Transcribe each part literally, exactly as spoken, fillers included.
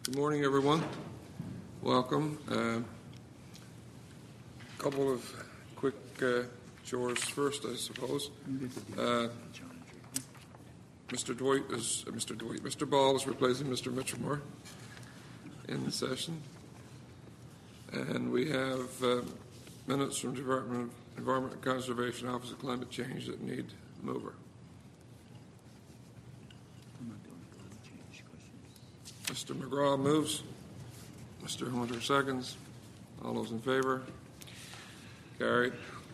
Good morning, everyone. Welcome. A uh, couple of quick uh, chores first, I suppose. Uh, Mister Dwight is uh, Mister Dwight. Mister Ball is replacing Mister Mitchelmore in the session, and we have uh, minutes from Department of Environment and Conservation, Office of Climate Change that need mover. Mister McGraw moves. Mister Hunter seconds. All those in favor? Carried.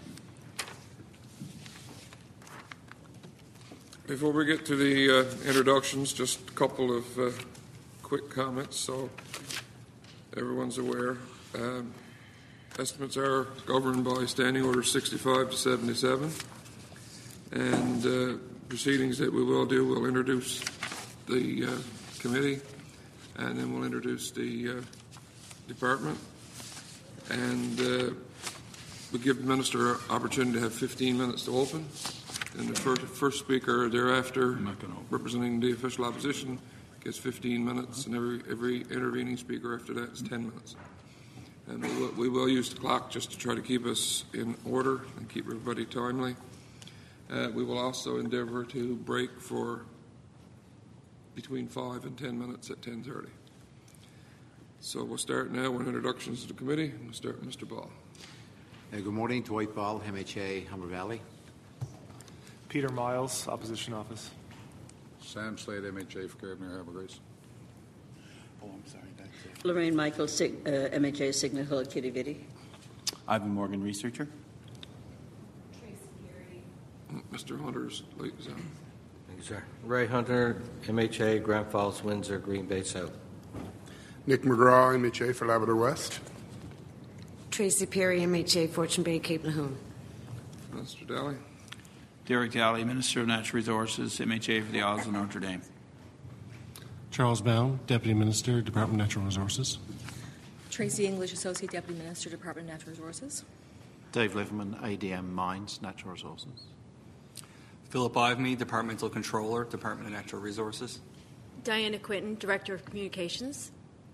Before we get to the uh, introductions, just a couple of uh, quick comments so everyone's aware. Um, estimates are governed by Standing Order sixty-five to seventy-seven, and uh, proceedings that we will do, we'll introduce the uh, committee, and then we'll introduce the uh, department, and uh, we'll give the minister an opportunity to have fifteen minutes to open, and the first, first speaker thereafter, representing the official opposition, gets fifteen minutes, and every, every intervening speaker after that is ten minutes. And we will, we will use the clock just to try to keep us in order and keep everybody timely. Uh, we will also endeavor to break for between five and ten minutes at ten thirty. So we'll start now with introductions to the committee. We'll start with Mister Ball. Uh, good morning, Dwight Ball, M H A, Humber Valley. Peter Miles, Opposition Office. Sam Slade, M H A for Caribbean Harbour Grace. Oh, I'm sorry. That's it. Lorraine Michael, Sig- uh, M H A, Signal Hill, Kitty Vitty. Ivan Morgan, Researcher. Tracy Perry. Mister Hunter's late zone. Thank you, sir. Ray Hunter, M H A, Grand Falls, Windsor, Green Bay South. Nick McGraw, M H A for Labrador West. Tracy Perry, M H A, Fortune Bay, Cape Nahum. Mister Daly. Derek Daly, Minister of Natural Resources, M H A for the Isles of Notre Dame. Charles Bound, Deputy Minister, Department of Natural Resources. Tracy English, Associate Deputy Minister, Department of Natural Resources. Dave Liverman, A D M Mines, Natural Resources. Philip Ivemy, Departmental Controller, Department of Natural Resources. Diana Quinton, Director of Communications.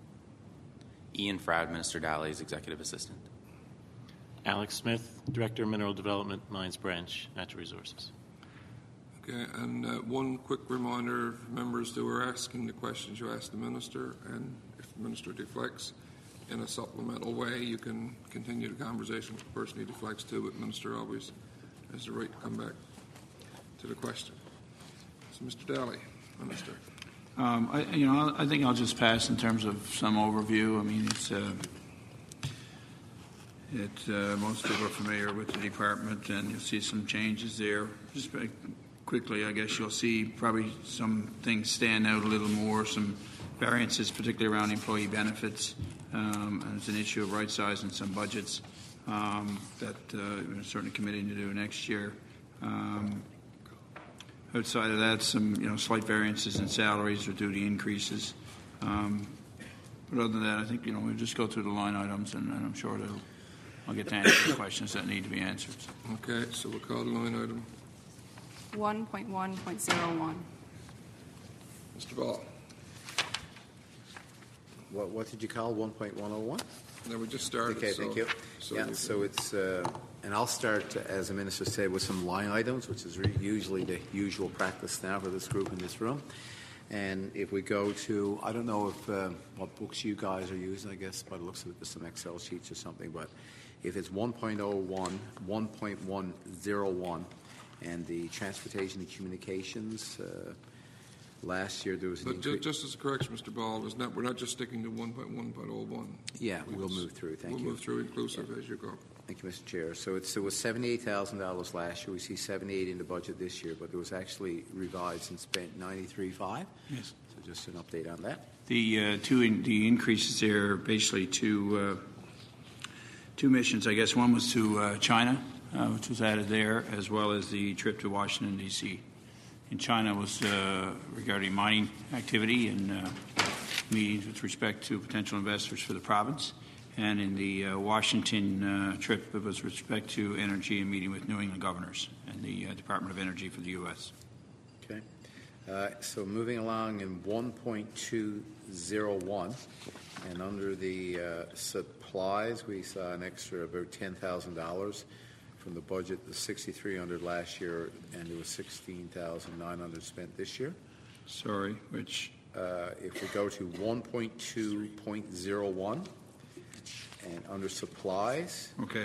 Ian Froud, Minister Daly's Executive Assistant. Alex Smith, Director of Mineral Development, Mines Branch, Natural Resources. Okay, and uh, one quick reminder, members who are asking the questions, you ask the minister, and if the minister deflects in a supplemental way, you can continue the conversation with the person he deflects to, but the minister always has the right to come back to the question. So, Mister Daly, Minister. Um, I, you know, I think I'll just pass in terms of some overview. I mean, it's uh, it uh, most people are familiar with the department, and you'll see some changes there. Just very quickly, I guess you'll see probably some things stand out a little more, some variances, particularly around employee benefits, um, and it's an issue of right sizing some budgets um, that uh, we're certainly committing to do next year. Um, Outside of that, some you know slight variances in salaries or duty increases. Um, but other than that, I think you know we'll just go through the line items, and, and I'm sure that I'll get to answer the questions that need to be answered. Okay, so we'll call the line item one point one point zero one. Mister Ball. What, what did you call one point one oh one? No, we just started. Okay, so, thank you. So yeah, you so it's, uh, and I'll start, uh, as the Minister said, with some line items, which is re- usually the usual practice now for this group in this room. And if we go to, I don't know if uh, what books you guys are using, I guess, by the looks of it, there's some Excel sheets or something, but if it's one point oh one, one point one oh one, and the transportation and communications, uh, last year there was an But increase. just, just as a correction, Mister Ball, is not, we're not just sticking to one point one point oh one. Yeah, we we'll just, move through. Thank we'll you. We'll move through inclusive yeah. as you go. Thank you, Mister Chair. So it's, it was seventy-eight thousand dollars last year. We see seventy-eight in the budget this year, but it was actually revised and spent ninety-three point five. Yes. So just an update on that. The uh, two in, the increases there are basically two uh, two missions. I guess one was to uh, China, uh, which was added there, as well as the trip to Washington D C In China was uh, regarding mining activity and uh, meetings with respect to potential investors for the province. And in the uh, Washington uh, trip, it was with respect to energy and meeting with New England governors and the uh, Department of Energy for the U S Okay. Uh, so moving along in one point two oh one, and under the uh, supplies, we saw an extra about ten thousand dollars from the budget, the sixty-three hundred last year, and it was sixteen thousand nine hundred spent this year. Sorry, which? Uh, if we go to one point two point oh one, and under supplies. Okay.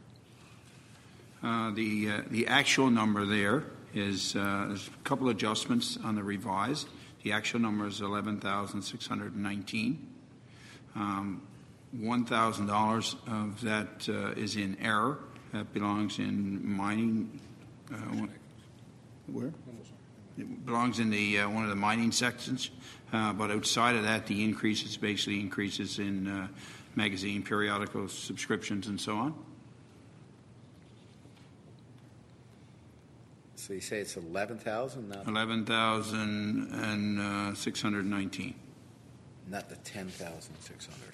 Uh, the uh, the actual number there is uh, there's a couple adjustments on the revised. The actual number is eleven thousand six hundred nineteen. Um, one thousand dollars of that uh, is in error. That belongs in mining. Uh, where? It belongs in the uh, one of the mining sections. Uh, but outside of that, the increases basically increases in uh, magazine, periodical subscriptions, and so on. So you say it's eleven thousand, not eleven thousand and six hundred nineteen. Not the ten thousand six hundred.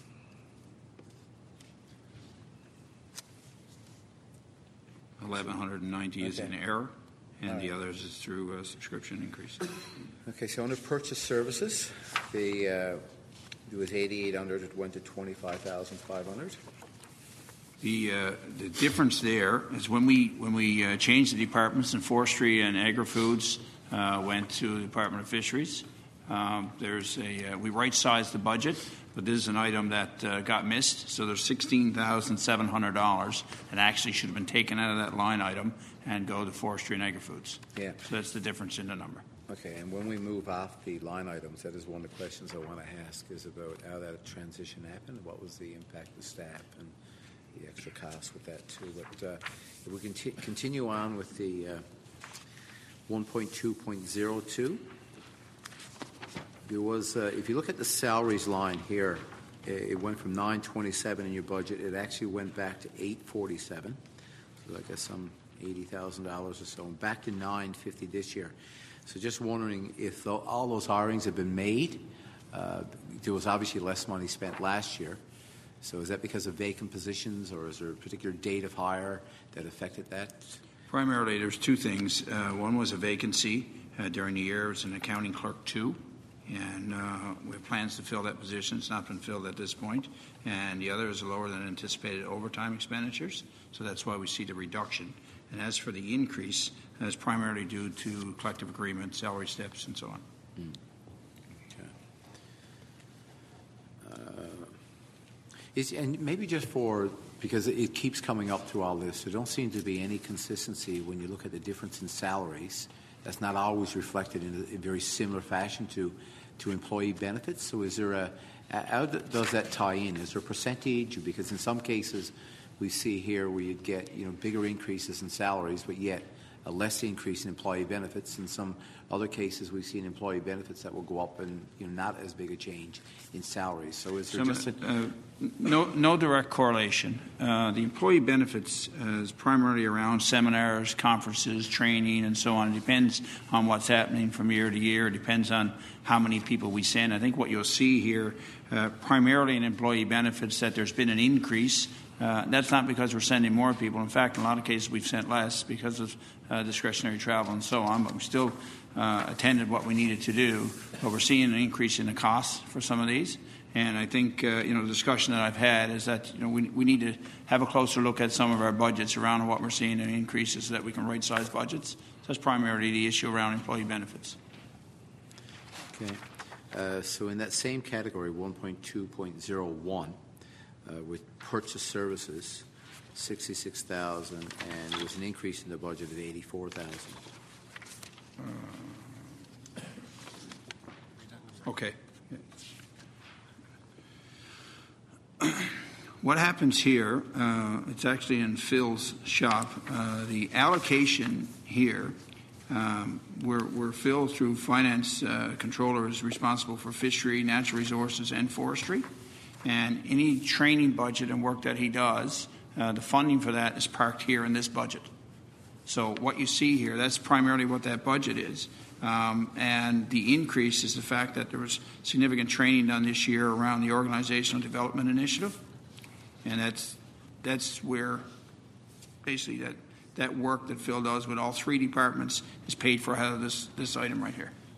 Eleven hundred and ninety okay. is in error, and right. the others is through uh, subscription increase. Okay, so under purchase services, the uh, it was eighty-eight hundred. It went to twenty-five thousand five hundred. The uh, the difference there is when we when we uh, changed the departments in forestry and agri-foods, uh, went to the Department of Fisheries. Um, there's a uh, we right-sized the budget, but this is an item that uh, got missed. So there's sixteen thousand seven hundred dollars that actually should have been taken out of that line item and go to forestry and agri-foods. Yeah. So that's the difference in the number. Okay, and when we move off the line items, that is one of the questions I want to ask is about how that transition happened. What was the impact of staff and the extra costs with that too? But uh, if we can conti- continue on with the uh, one point two point oh two. There was, uh, if you look at the salaries line here, it went from nine twenty-seven in your budget. It actually went back to eight forty-seven, so I guess some eighty thousand dollars or so, and back to nine fifty this year. So just wondering if the, all those hirings have been made. Uh, there was obviously less money spent last year. So is that because of vacant positions, or is there a particular date of hire that affected that? Primarily, there's two things. Uh, one was a vacancy uh, during the year. It was an accounting clerk two. And uh, we have plans to fill that position. It's not been filled at this point. And the other is lower than anticipated overtime expenditures. So that's why we see the reduction. And as for the increase, that's primarily due to collective agreement, salary steps, and so on. Mm. Okay. Uh, is, and maybe just for, because it keeps coming up through all this, there don't seem to be any consistency when you look at the difference in salaries. That's not always reflected in a, a very similar fashion to, to employee benefits. So is there a, how does that tie in? Is there a percentage? Because in some cases we see here where you get, you know, bigger increases in salaries, but yet a less increase in employee benefits. In some other cases we've seen employee benefits that will go up and, you know, not as big a change in salaries. So is there Some, just a... uh, no, no direct correlation. Uh, the employee benefits uh, is primarily around seminars, conferences, training, and so on. It depends on what's happening from year to year. It depends on how many people we send. I think what you'll see here, uh, primarily in employee benefits, that there's been an increase. Uh, that's not because we're sending more people. In fact, in a lot of cases we've sent less because of uh, discretionary travel and so on, but we still uh, attended what we needed to do. But we're seeing an increase in the costs for some of these. And I think, uh, you know, the discussion that I've had is that, you know, we, we need to have a closer look at some of our budgets around what we're seeing in increases so that we can right-size budgets. So that's primarily the issue around employee benefits. Okay. Uh, so in that same category, one point two point oh one, uh, with purchase services, sixty-six thousand dollars, and there was an increase in the budget of eighty-four thousand dollars. Uh, okay. What happens here, uh, it's actually in Phil's shop, uh, the allocation here, um, where, where Phil, through finance uh, controller, is responsible for fishery, natural resources, and forestry. And any training budget and work that he does, uh, the funding for that is parked here in this budget. So what you see here, that's primarily what that budget is. Um, and the increase is the fact that there was significant training done this year around the Organizational Development Initiative. And that's that's where basically that, that work that Phil does with all three departments is paid for out of this, this item right here.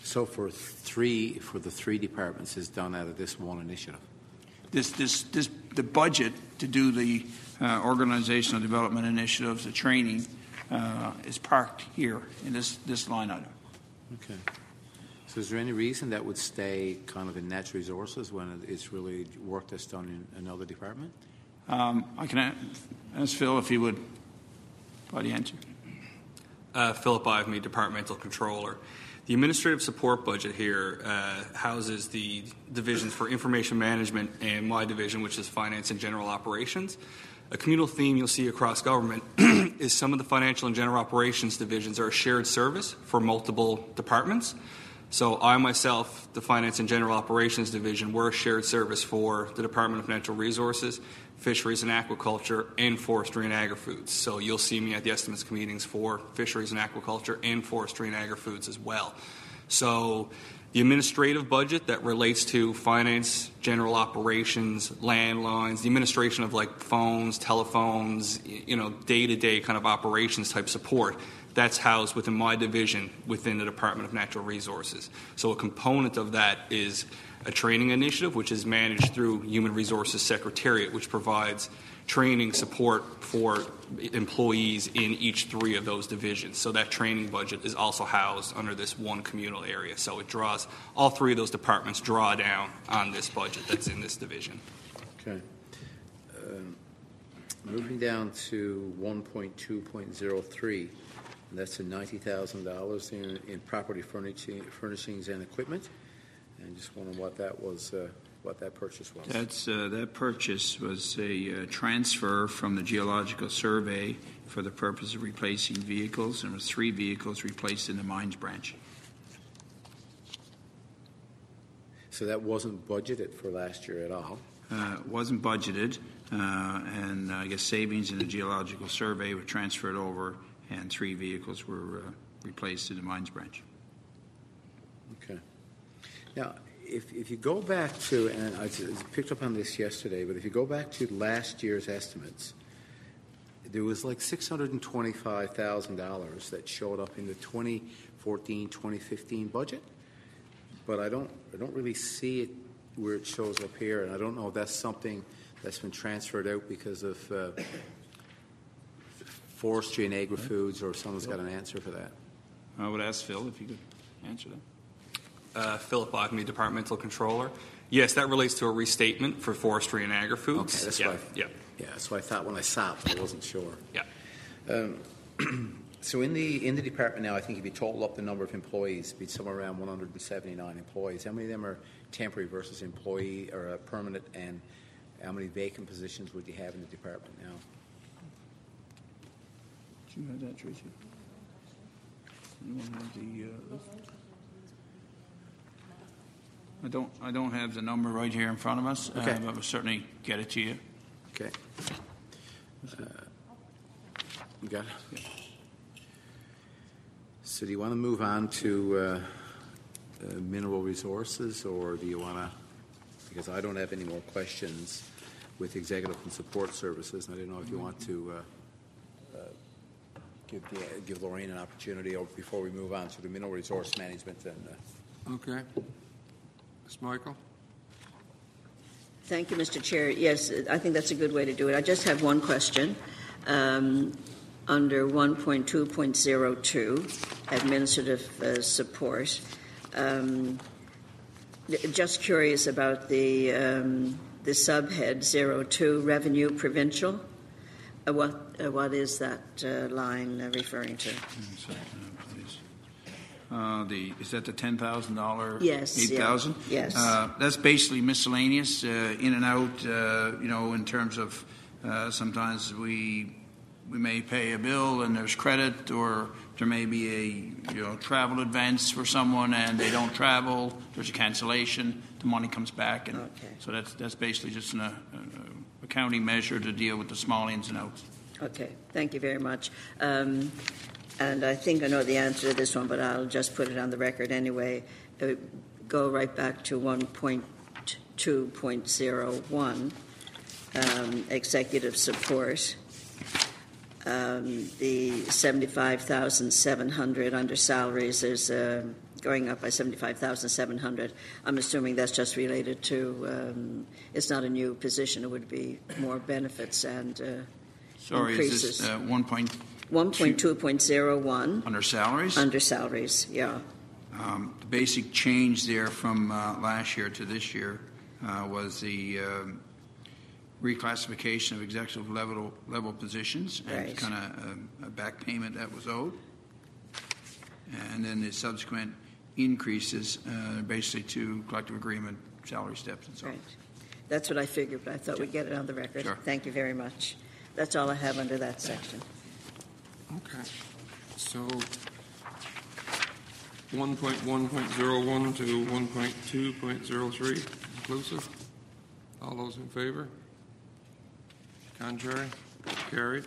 So for three, for the three departments is done out of this one initiative? This, this, this, the budget to do the uh, organizational development initiatives, the training, uh, is parked here in this, this line item. Okay. So is there any reason that would stay kind of in natural resources when it's really work that's done in another department? Um, I can a- ask Phil if he would probably answer. Uh, Philip Ivemy, Departmental Controller. The administrative support budget here uh, houses the divisions for information management and my division, which is finance and general operations. A communal theme you'll see across government is some of the financial and general operations divisions are a shared service for multiple departments. So I myself, the finance and general operations division, we're a shared service for the Department of Natural Resources, Fisheries and Aquaculture, and Forestry and Agri-Foods. So you'll see me at the estimates meetings for Fisheries and Aquaculture and Forestry and Agri-Foods as well. So the administrative budget that relates to finance, general operations, landlines, the administration of like phones, telephones, you know, day-to-day kind of operations type support, that's housed within my division within the Department of Natural Resources. So a component of that is a training initiative, which is managed through Human Resources Secretariat, which provides training support for employees in each three of those divisions. So that training budget is also housed under this one communal area. So it draws, all three of those departments draw down on this budget that's in this division. Okay. Um, moving down to one point two point oh three, and that's a ninety thousand dollars in, in property furnishing, furnishings and equipment. And just wondering what that was, uh, what that purchase was. That's, uh, that purchase was a uh, transfer from the Geological Survey for the purpose of replacing vehicles, and was three vehicles replaced in the mines branch. So that wasn't budgeted for last year at all? Uh, wasn't budgeted, uh, and I guess savings in the Geological Survey were transferred over, and three vehicles were uh, replaced in the mines branch. Okay. Now, if, if you go back to, and I picked up on this yesterday, but if you go back to last year's estimates, there was like six hundred twenty-five thousand dollars that showed up in the twenty fourteen twenty fifteen budget, but I don't, I don't really see it where it shows up here, and I don't know if that's something that's been transferred out because of uh, forestry and agri-foods, or if someone's got an answer for that. I would ask Phil if he could answer that. Uh, Philip Ivemy, Departmental Controller. Yes, that relates to a restatement for Forestry and Agri-Foods. Okay, that's yeah, why. Yeah. Yeah, that's what I thought when I saw it, I wasn't sure. Yeah. Um, so in the in the department now, I think if you total up the number of employees, it'd be somewhere around one hundred seventy-nine employees. How many of them are temporary versus employee or uh, permanent, and how many vacant positions would you have in the department now? Do you have that, Tracy? You want to have the uh, list? I don't. I don't have the number right here in front of us, Okay. uh, but we'll certainly get it to you. Okay. Uh, you got it? Yeah. So do you want to move on to uh, uh, mineral resources, or do you want to, because I don't have any more questions with executive and support services, and I didn't know if you want to uh, uh, give, the, give Lorraine an opportunity or before we move on to the mineral resource management. And, uh, Okay. Miz Michael? Thank you, Mister Chair. Yes, I think that's a good way to do it. I just have one question. Um, under one point two point oh two, administrative uh, support, um, just curious about the um, the subhead zero two, revenue provincial. Uh, what uh, what is that uh, line uh, referring to? Uh, the is that the ten thousand dollar? Yes, eight thousand. Yeah, yes. Uh, that's basically miscellaneous, uh, in and out. Uh, you know, in terms of uh, sometimes we we may pay a bill and there's credit, or there may be a you know travel advance for someone and they don't travel. There's a cancellation. The money comes back, and okay. so that's that's basically just an uh, uh, accounting measure to deal with the small ins and outs. Okay, thank you very much. Um, And I think I know the answer to this one, but I'll just put it on the record anyway. Uh, go right back to one point two point oh one, um, executive support. Um, the seventy-five thousand seven hundred under salaries, there's a, going up by seventy-five thousand seven hundred. I'm assuming that's just related to, um, it's not a new position. It would be more benefits and uh, Sorry, increases. is this uh, one point one point two point oh one. Under salaries? Under salaries, yeah. Um, the basic change there from uh, last year to this year uh, was the um, reclassification of executive level level positions and Right. kind of a, a back payment that was owed, and then the subsequent increases uh, basically to collective agreement salary steps and so on. Right. That's what I figured, but I thought we'd get it on the record. Sure. Thank you very much. That's all I have under that section. Okay. So one point one point oh one to one point two point oh three inclusive. All those in favor? Contrary? Carried.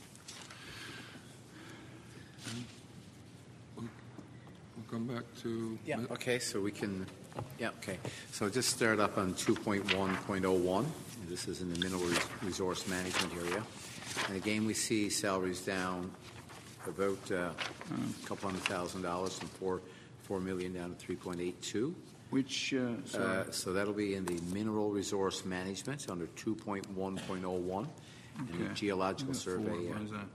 We'll we'll come back to... Yeah, okay, so we can, yeah, okay. So just start up on two point one point oh one. This is in the mineral resource management area. And again, we see salaries down about uh, a couple hundred thousand dollars from four, four million down to three point eight two. Which, uh, sorry. Uh, so that'll be in the mineral resource management under two point one point oh one. And the Okay. geological I got four. survey. What is that?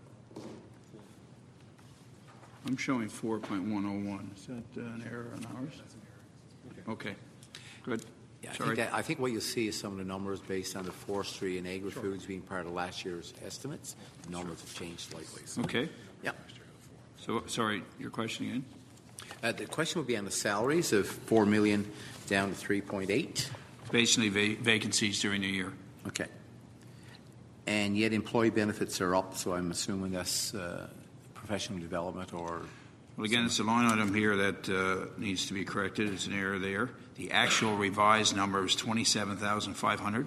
I'm showing four point one oh one. Is that uh, an error on ours? Okay. Good. Yeah, I Sorry. think, that, I think what you'll see is some of the numbers based on the forestry and agri-foods being part of last year's estimates. The numbers have changed slightly. So. Okay. Yeah. So, sorry, your question again? Uh, the question would be on the salaries of four million down to three point eight. Basically, va- vacancies during the year. Okay. And yet employee benefits are up, so I'm assuming that's uh, professional development or... Well, again, it's a line item here that uh, needs to be corrected. It's an error there. The actual revised number is twenty-seven thousand five hundred.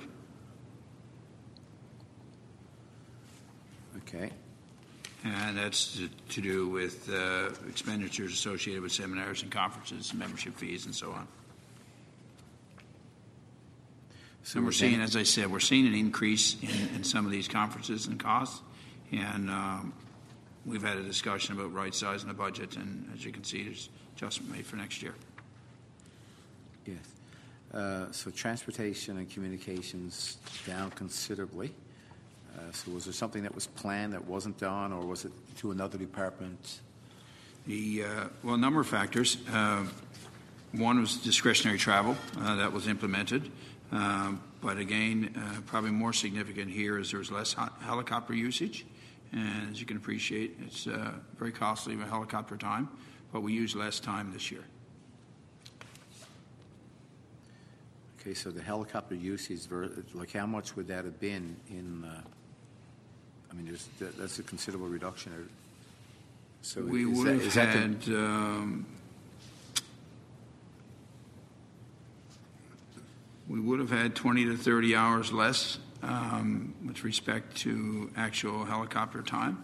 Okay. And that's to, to do with uh, expenditures associated with seminars and conferences, membership fees, and so on. So and we're we're seeing, saying- as I said, we're seeing an increase in, in some of these conferences and costs. And um, we've had a discussion about right sizing the budget. And as you can see, there's adjustment made for next year. Yes. Uh, so transportation and communications down considerably. Uh, so was there something that was planned that wasn't done, or was it to another department? The uh, well, a number of factors. Uh, one was discretionary travel uh, that was implemented, um, but again, uh, probably more significant here is there was less ho- helicopter usage, and as you can appreciate, it's uh, very costly with helicopter time, but we use less time this year. Okay, so the helicopter usage, ver- like how much would that have been in? Uh, I mean, there's, that, that's a considerable reduction. So We is would that, have is that had. the, Um, we would have had twenty to thirty hours less um, with respect to actual helicopter time,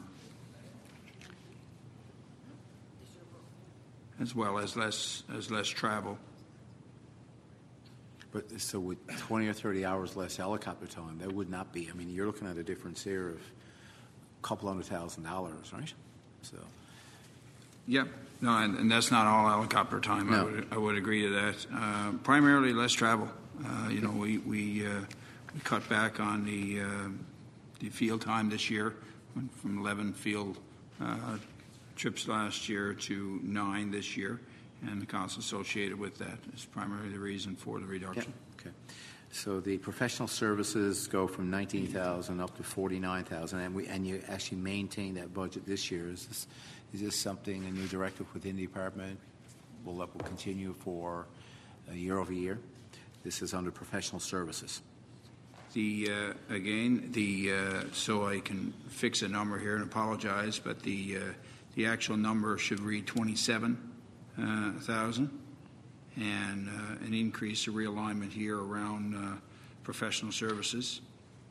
as well as less as less travel. But so with twenty or thirty hours less helicopter time, that would not be. I mean, you're looking at a difference here of a couple hundred thousand dollars, right? So. Yep. No, and, and that's not all helicopter time. No. I would I would agree to that. Uh, primarily less travel. Uh, you know, we we, uh, we cut back on the uh, the field time this year, went from eleven field uh, trips last year to nine this year, and the costs associated with that is primarily the reason for the reduction. Yeah. Okay. So the professional services go from nineteen thousand up to forty-nine thousand, and we and you actually maintain that budget this year. Is this is this something a new directive within the department will that will continue for uh, year over year? This is under professional services. The uh, again the uh, so I can fix a number here and apologize, but the uh, the actual number should read twenty-seven thousand. And uh, an increase, a realignment here around uh, professional services.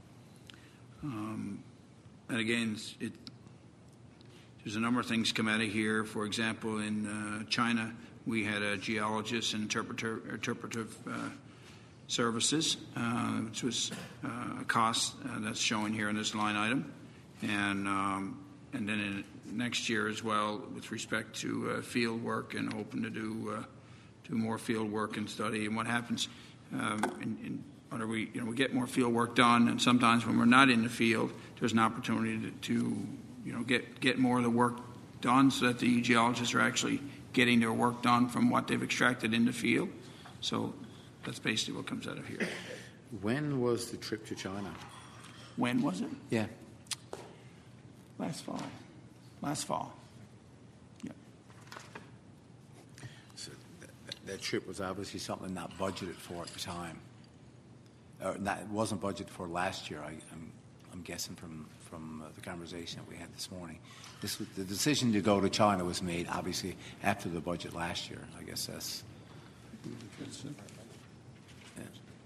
Um, and again, it, there's a number of things come out of here. For example, in uh, China, we had a geologist and interpreter, interpretive uh, services, uh, which was uh, a cost uh, that's showing here in this line item. And, um, and then in next year as well with respect to uh, field work and hoping to do uh, do more field work and study. And what happens, um, in, in, whether we you know we get more field work done, and sometimes when we're not in the field, there's an opportunity to, to you know get get more of the work done, so that the geologists are actually getting their work done from what they've extracted in the field. So that's basically what comes out of here. When was the trip to China? When was it? Yeah. Last fall. Last fall. Yeah. So that, that trip was obviously something not budgeted for at the time. Or not, it wasn't budgeted for last year. I, I'm, I'm guessing from from uh, the conversation that we had this morning. This was, the decision to go to China was made obviously after the budget last year. I guess that's. Yeah.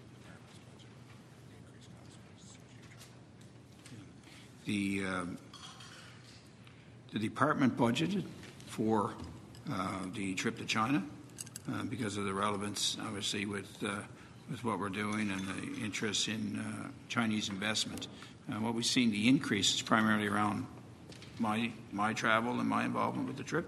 The um, the department budgeted for uh, the trip to China uh, because of the relevance, obviously, with uh, with what we're doing and the interest in uh, Chinese investment. Uh, what we've seen, the increase is primarily around my my travel and my involvement with the trip.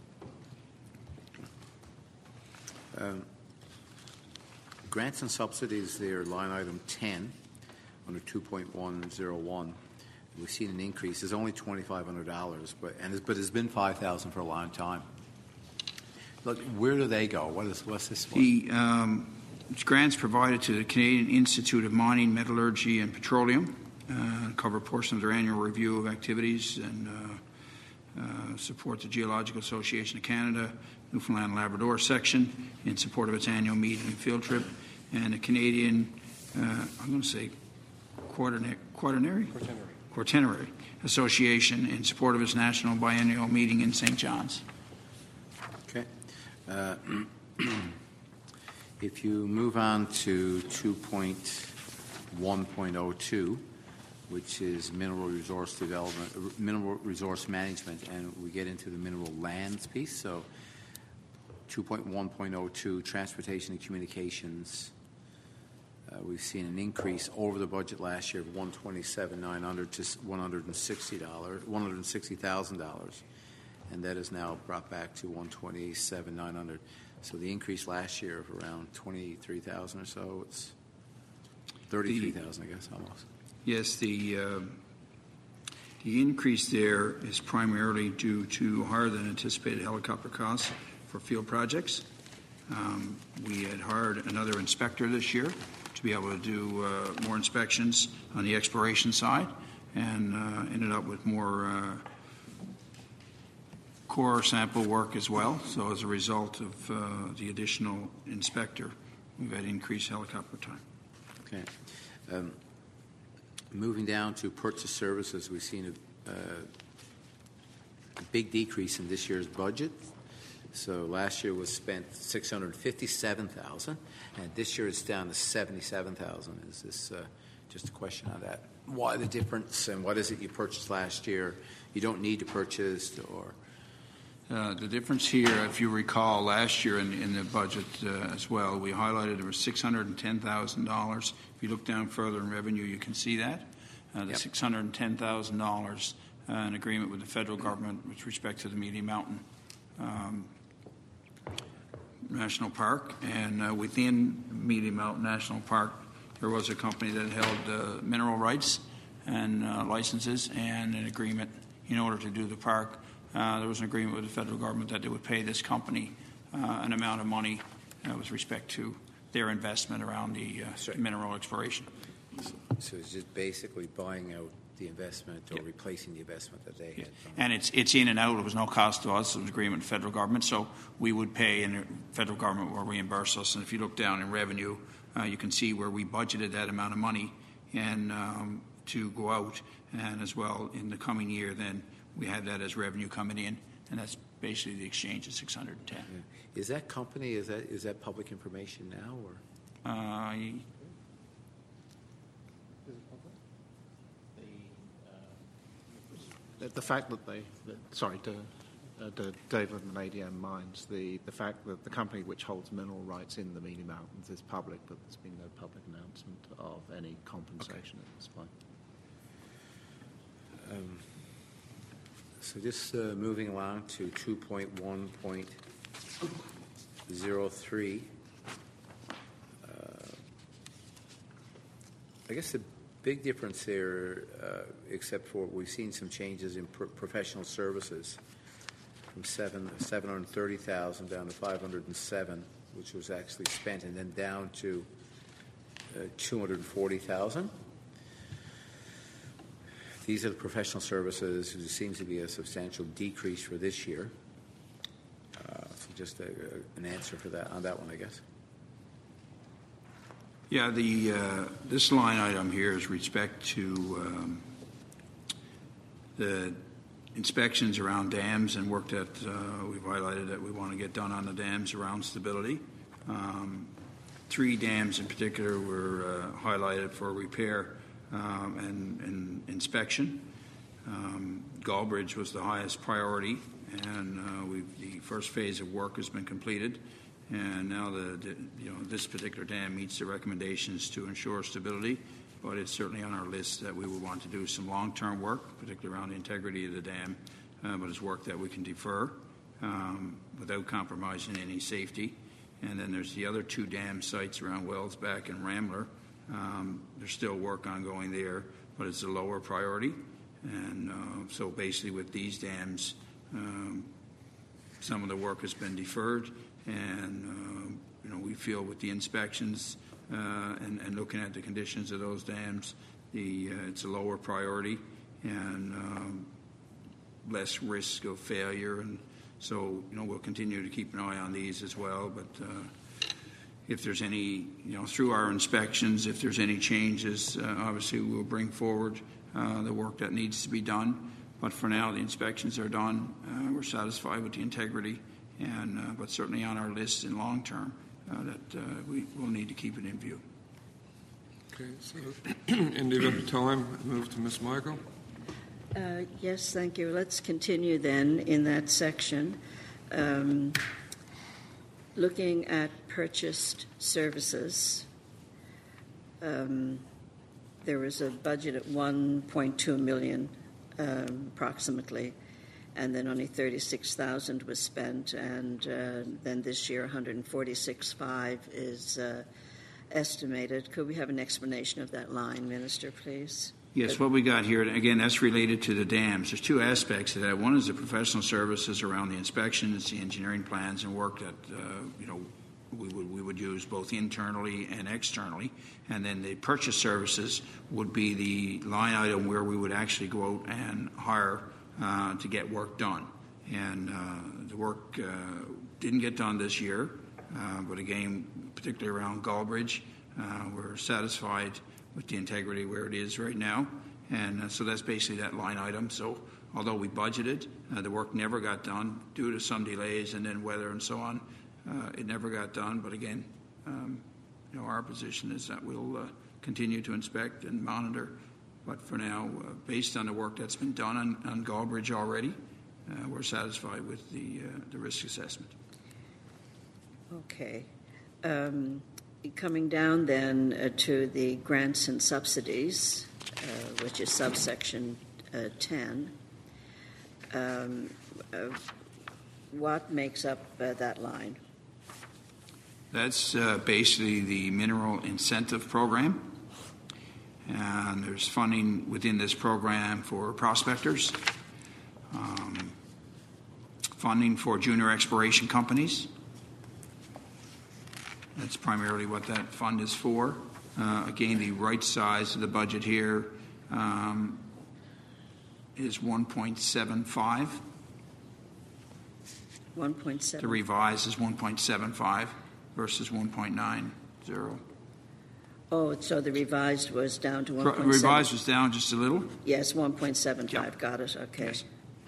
Um, grants and subsidies, there, line item ten, under two point one oh one. We've seen an increase. It's only twenty-five hundred dollars, but and it's, but it's been five thousand dollars for a long time. Look, where do they go? What is what's this? The um, grants provided to the Canadian Institute of Mining, Metallurgy, and Petroleum uh, cover a portion of their annual review of activities and uh, uh, support the Geological Association of Canada, Newfoundland and Labrador section in support of its annual meeting and field trip, and the Canadian, uh, I'm going to say, quaternary, quaternary? Quaternary. Quaternary Association in support of its national biennial meeting in Saint John's. Okay. Uh, if you move on to two point one point oh two, which is mineral resource development, mineral resource management, and we get into the mineral lands piece. So two point one point oh two, transportation and communications. Uh, we've seen an increase over the budget last year of one twenty-seven nine hundred to one hundred sixty dollars, one hundred sixty thousand dollars, and that is now brought back to one twenty-seven nine hundred. So the increase last year of around twenty-three thousand or so, it's thirty-three thousand, I guess, almost. Yes, the uh, the increase there is primarily due to higher than anticipated helicopter costs for field projects. Um, we had hired another inspector this year to be able to do uh, more inspections on the exploration side, and uh, ended up with more uh, core sample work as well. So as a result of uh, the additional inspector, we've had increased helicopter time. Okay. Um, moving down to purchase services, we've seen a, uh, a big decrease in this year's budget. So last year was spent six hundred fifty-seven thousand dollars, and this year it's down to seventy-seven thousand dollars. Is this uh, just a question on that? Why the difference, and what is it you purchased last year you don't need to purchase? Or uh, the difference here, if you recall, last year in, in the budget uh, as well, we highlighted there was six hundred ten thousand dollars. If you look down further in revenue, you can see that. Uh, the yep. six hundred ten thousand dollars, uh, an agreement with the federal government with respect to the Mealy Mountain Um, National Park, and uh, within Mealy Mountain National Park there was a company that held uh, mineral rights and uh, licenses and an agreement in order to do the park. Uh, there was an agreement with the federal government that they would pay this company uh, an amount of money uh, with respect to their investment around the uh, mineral exploration. So, so it's just basically buying out the investment or yep. replacing the investment that they had. And it's it's in and out. It was no cost to us. It was an agreement with the federal government. So we would pay and the federal government will reimburse us. And if you look down in revenue, uh, you can see where we budgeted that amount of money and um, to go out. And as well in the coming year, then we have that as revenue coming in. And that's basically the exchange of six hundred ten. Yeah. Is that company, is that is that public information now? Or? Uh, The fact that they, that, sorry, to, uh, to David and A D M Mines, the, the fact that the company which holds mineral rights in the Mealy Mountains is public, but there's been no public announcement of any compensation okay. at this point. Um, So just uh, moving along to two point one point oh three. Uh, I guess the big difference there, uh, except for we've seen some changes in pro- professional services from seven seven hundred thirty thousand down to five hundred and seven, which was actually spent, and then down to uh, two hundred forty thousand. These are the professional services. There seems to be a substantial decrease for this year. Uh, so just a, a, an answer for that on that one, I guess. Yeah, the uh, this line item here is respect to um, the inspections around dams and work that uh, we've highlighted that we want to get done on the dams around stability. Um, three dams in particular were uh, highlighted for repair um, and, and inspection. Um, Galbridge was the highest priority, and uh, we've, the first phase of work has been completed. And now the, the you know this particular dam meets the recommendations to ensure stability, but it's certainly on our list that we would want to do some long-term work, particularly around the integrity of the dam, uh, but it's work that we can defer um, without compromising any safety. And then there's the other two dam sites around Wellsback and Rambler. Um, there's still work ongoing there, but it's a lower priority. And uh, so basically with these dams, um, some of the work has been deferred. And, uh, you know, we feel with the inspections uh, and, and looking at the conditions of those dams, the uh, it's a lower priority and um, less risk of failure. And so, you know, we'll continue to keep an eye on these as well. But uh, if there's any, you know, through our inspections, if there's any changes, uh, obviously we'll bring forward uh, the work that needs to be done. But for now, the inspections are done. Uh, we're satisfied with the integrity. And, uh, but certainly on our list in long term, uh, that uh, we will need to keep it in view. Okay, so in the event of time, move to Miz Michael. Uh, yes, thank you. Let's continue then in that section. Um, looking at purchased services, um, there was a budget at one point two million um, approximately. And then only thirty-six thousand was spent, and uh, then this year one hundred forty-six point five is uh, estimated. Could we have an explanation of that line, Minister, please? Yes, what we got here, again, that's related to the dams. There's two aspects to that. One is the professional services around the inspections, the engineering plans, and work that uh, you know we would we would use both internally and externally. And then the purchase services would be the line item where we would actually go out and hire Uh, to get work done. And uh, the work uh, didn't get done this year, uh, but again, particularly around Galbridge, uh, we're satisfied with the integrity where it is right now. And uh, so that's basically that line item. So although we budgeted, uh, the work never got done due to some delays and then weather and so on. Uh, it never got done. But again, um, you know, our position is that we'll uh, continue to inspect and monitor. But for now, uh, based on the work that's been done on, on Galbridge already, uh, we're satisfied with the, uh, the risk assessment. Okay. Um, coming down then uh, to the grants and subsidies, uh, which is subsection uh, ten, um, uh, what makes up uh, that line? That's uh, basically the mineral incentive program. And there's funding within this program for prospectors, um, funding for junior exploration companies. That's primarily what that fund is for. Uh, again, the right size of the budget here um, is one point seven five. one point seven. The revised is one point seven five versus one point nine zero. Oh, so the revised was down to one point seven. Revised was down just a little? Yes, one point seven five. Yep. Got it. Okay. Yes.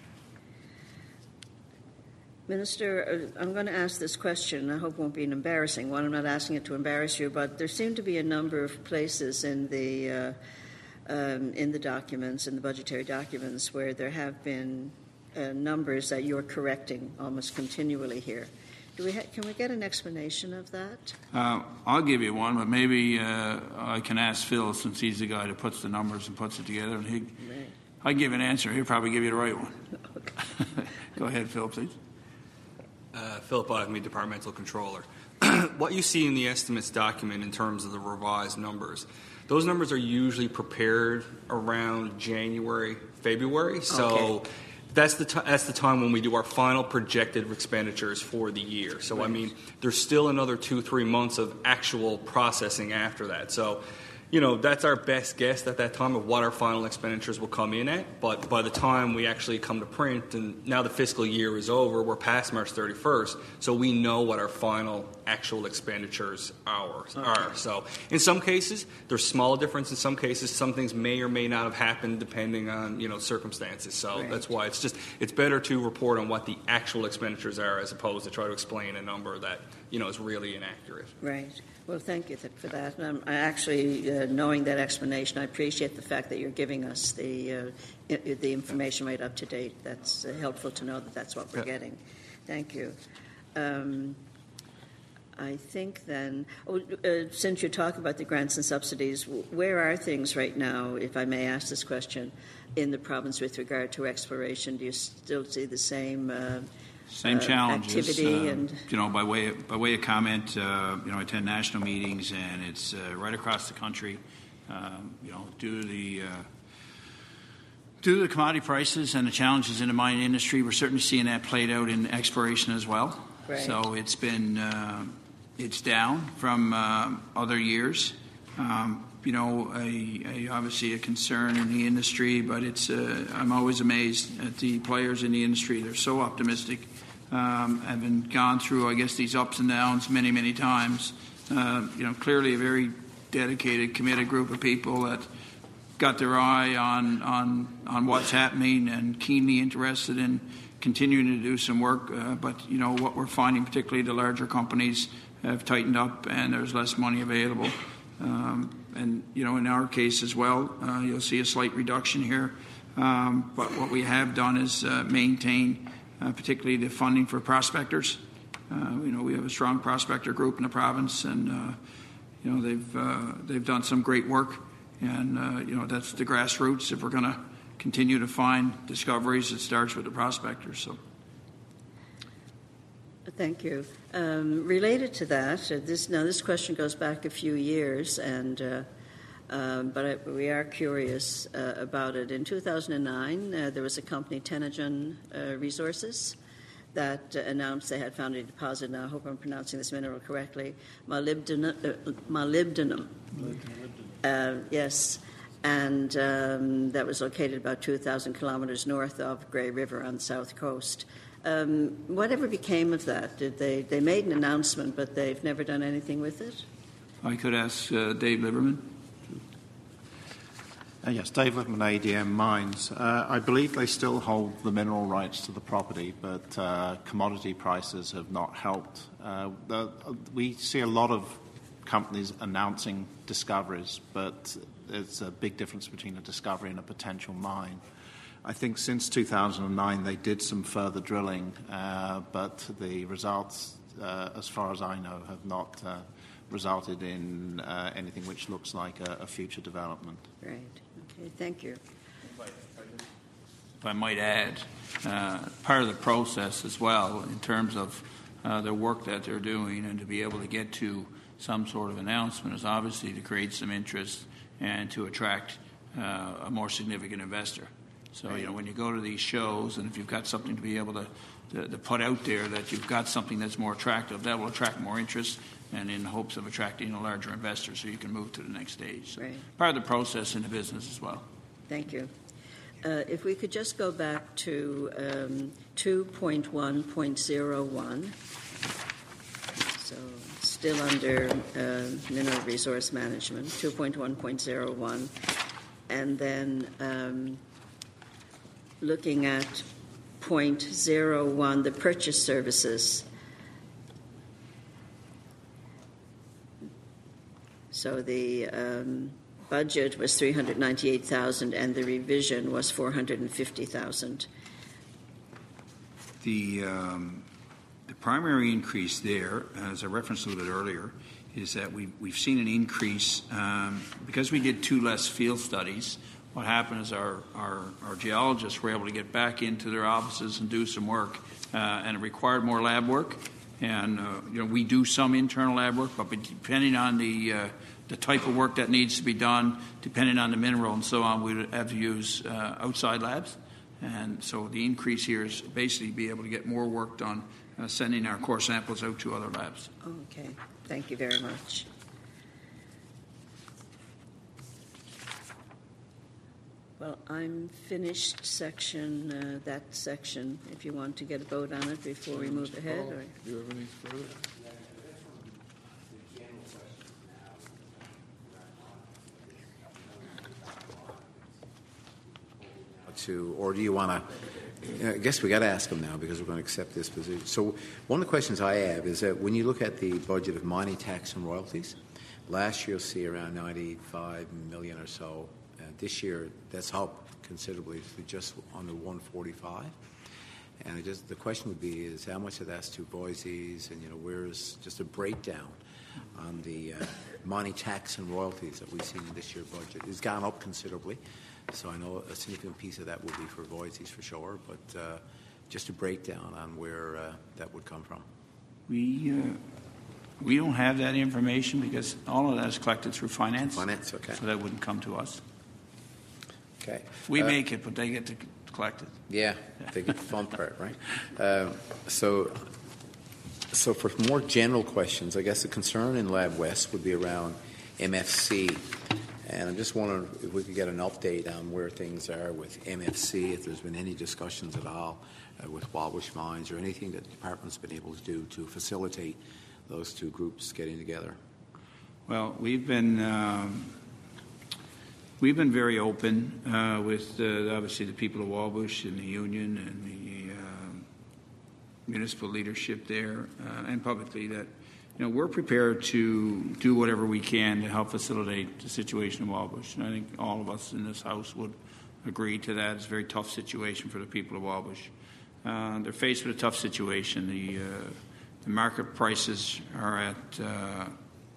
Minister, uh, I'm going to ask this question. I hope it won't be an embarrassing one. I'm not asking it to embarrass you, but there seem to be a number of places in the uh, um, in the documents, in the budgetary documents, where there have been uh, numbers that you're correcting almost continually here. Do we ha- can we get an explanation of that? Uh, I'll give you one, but maybe uh, I can ask Phil, since he's the guy that puts the numbers and puts it together. And he, right. I can give an answer. He'll probably give you the right one. Okay. Go ahead, Phil, please. Uh, Philip Ivey, Departmental Controller. What you see in the estimates document in terms of the revised numbers, those numbers are usually prepared around January, February. So Okay. that's the t- that's the time when we do our final projected expenditures for the year. So I mean, there's still another two, three months of actual processing after that. So, you know, that's our best guess at that time of what our final expenditures will come in at. But by the time we actually come to print, and now the fiscal year is over, we're past March thirty-first, so we know what our final actual expenditures are. are. So in some cases, there's small difference. In some cases, some things may or may not have happened depending on, you know, circumstances. So Right. that's why it's just, it's better to report on what the actual expenditures are as opposed to try to explain a number that, you know, is really inaccurate. Right. Well, thank you th- for that. And I'm, I actually, uh, knowing that explanation, I appreciate the fact that you're giving us the uh, I- the information right up to date. That's uh, helpful to know that that's what we're Yeah. getting. Thank you. Um, I think then, oh, uh, since you talk about the grants and subsidies, w- where are things right now, if I may ask this question, in the province with regard to exploration? Do you still see the same uh, Same uh, challenges. activity? uh, and you know, by way of, by way of comment, uh, you know, I attend national meetings, and it's uh, right across the country. Um, you know, due to the uh, due to the commodity prices and the challenges in the mining industry, we're certainly seeing that played out in exploration as well. Right. So it's been uh, it's down from uh, other years. Um, you know, a, a, obviously a concern in the industry, but it's uh, I'm always amazed at the players in the industry. They're so optimistic. Um, having gone through, I guess, these ups and downs many, many times. Uh, you know, clearly a very dedicated, committed group of people that got their eye on on on what's happening and keenly interested in continuing to do some work. Uh, but you know, what we're finding, particularly the larger companies, have tightened up, and there's less money available. Um, and you know, in our case as well, uh, you'll see a slight reduction here. Um, but what we have done is uh, maintain, uh, particularly the funding for prospectors. Uh, you know, we have a strong prospector group in the province, and uh, you know, they've uh, they've done some great work. And uh, you know, that's the grassroots. If we're going to continue to find discoveries, it starts with the prospectors. So. Thank you. Um, related to that, uh, this now this question goes back a few years, and uh, um, but I, we are curious uh, about it. In two thousand nine, uh, there was a company, Tenogen uh, Resources, that uh, announced they had found a deposit. Now, I hope I'm pronouncing this mineral correctly. Molybdenum. Uh, molybdenum. Uh, yes. And um, that was located about two thousand kilometers north of Grey River on the south coast. Um, whatever became of that? Did they, they made an announcement, but they've never done anything with it? I could ask uh, Dave Liberman. Uh, yes, Dave Liberman, A D M Mines. Uh, I believe they still hold the mineral rights to the property, but uh, commodity prices have not helped. Uh, the, we see a lot of companies announcing discoveries, but there's a big difference between a discovery and a potential mine. I think since two thousand nine they did some further drilling, uh, but the results, uh, as far as I know, have not uh, resulted in uh, anything which looks like a, a future development. Right. Okay. Thank you. If I might add, uh, part of the process as well, in terms of uh, the work that they're doing, and to be able to get to some sort of announcement, is obviously to create some interest and to attract uh, a more significant investor. So, you know, when you go to these shows, and if you've got something to be able to, to, to put out there that you've got something that's more attractive, that will attract more interest, and in hopes of attracting a larger investor so you can move to the next stage. So right. Part of the process in the business as well. Thank you. Uh, if we could just go back to um, two point one point oh one, so still under uh, mineral resource management, two point one point oh one, and then um, looking at point zero one, the purchase services. So the um, budget was three hundred ninety-eight thousand dollars and the revision was four hundred fifty thousand dollars. The, um, the primary increase there, as I referenced a little bit earlier, is that we've, we've seen an increase um, because we did two less field studies. what happened is our, our, our geologists were able to get back into their offices and do some work, uh, and it required more lab work. And, uh, you know, we do some internal lab work, but depending on the, uh, the type of work that needs to be done, depending on the mineral and so on, we would have to use uh, outside labs. And so the increase here is basically be able to get more work done, uh, sending our core samples out to other labs. Okay, thank you very much. Well, I'm finished section, uh, that section, if you want to get a vote on it before we move ahead. Or... Do you have any further? To, or do you want to, I guess we got to ask them now because we're going to accept this position. So one of the questions I have is that when you look at the budget of mining tax and royalties, last year you'll see around ninety-five million or so. Uh, this year that's up considerably to just under one forty-five. And I just, the question would be is how much of that's to Boise's, and you know where's just a breakdown on the uh, mining tax and royalties that we've seen in this year's budget. It's gone up considerably. So I know a significant piece of that will be for Boise's for sure, but uh, just a breakdown on where uh, that would come from. We uh, we don't have that information because all of that is collected through finance. Finance, okay. So that wouldn't come to us. Okay. We uh, make it, but they get to collect it. Yeah, yeah. They get the fun part, right? Uh, so, so for more general questions, I guess the concern in Lab West would be around M F C. And I'm just wondering if we could get an update on where things are with M F C, if there's been any discussions at all uh, with Walbush Mines or anything that the department's been able to do to facilitate those two groups getting together. Well, we've been um, we've been very open uh, with uh, obviously the people of Walbush and the union and the uh, municipal leadership there, uh, and publicly that. You know, we're prepared to do whatever we can to help facilitate the situation in Walbush. And I think all of us in this House would agree to that. It's a very tough situation for the people of Walbush. Uh, they're faced with a tough situation. The, uh, the market prices are at, uh,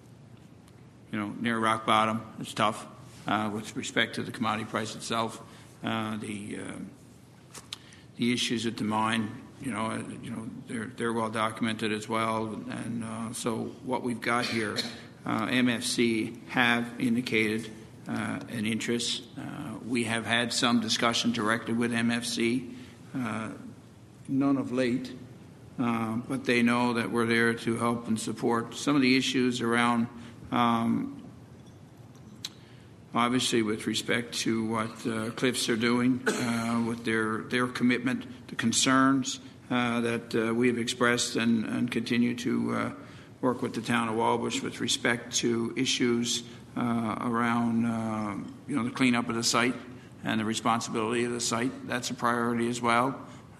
you know, near rock bottom. It's tough uh, with respect to the commodity price itself. Uh, the, uh, the issues at the mine, You know, you know, they're they're well documented as well, and uh, so what we've got here, uh, M F C have indicated uh, an interest. Uh, we have had some discussion directly with M F C, uh, none of late, uh, but they know that we're there to help and support some of the issues around. Um, Obviously, with respect to what uh, Cliffs are doing, uh, with their their commitment, the concerns uh, that uh, we have expressed, and, and continue to uh, work with the town of Walbush with respect to issues uh, around uh, you know the cleanup of the site and the responsibility of the site. That's a priority as well.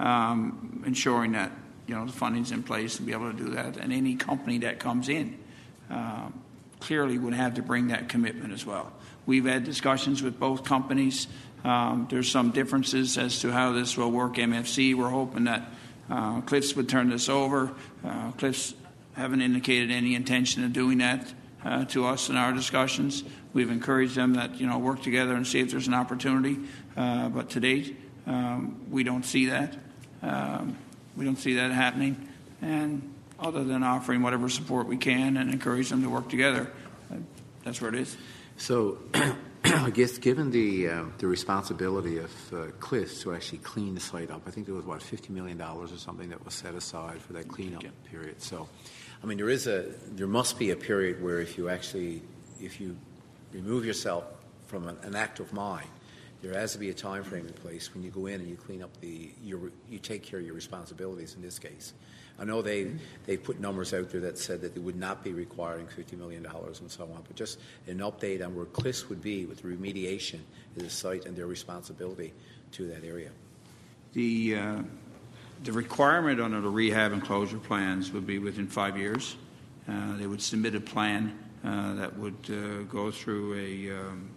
Um, ensuring that you know the funding's in place to be able to do that, and any company that comes in uh, clearly would have to bring that commitment as well. We've had discussions with both companies. Um, there's some differences as to how this will work. M F C, we're hoping that uh, Cliffs would turn this over. Uh, Cliffs haven't indicated any intention of doing that uh, to us in our discussions. We've encouraged them that, you know, work together and see if there's an opportunity. Uh, but to date, um, we don't see that. Um, we don't see that happening. And other than offering whatever support we can and encourage them to work together, uh, that's where it is. So, I guess given the uh, the responsibility of uh, Cliffs to actually clean the site up, I think there was what fifty million dollars or something that was set aside for that cleanup yeah. period. So, I mean, there is a there must be a period where if you actually if you remove yourself from an, an active mine, there has to be a time frame in place when you go in and you clean up the your you take care of your responsibilities in this case. I know they they put numbers out there that said that they would not be requiring fifty million dollars and so on, but just an update on where Cliffs would be with remediation of the site and their responsibility to that area. The uh, the requirement under the rehab and closure plans would be within five years. Uh, they would submit a plan uh, that would uh, go through a um,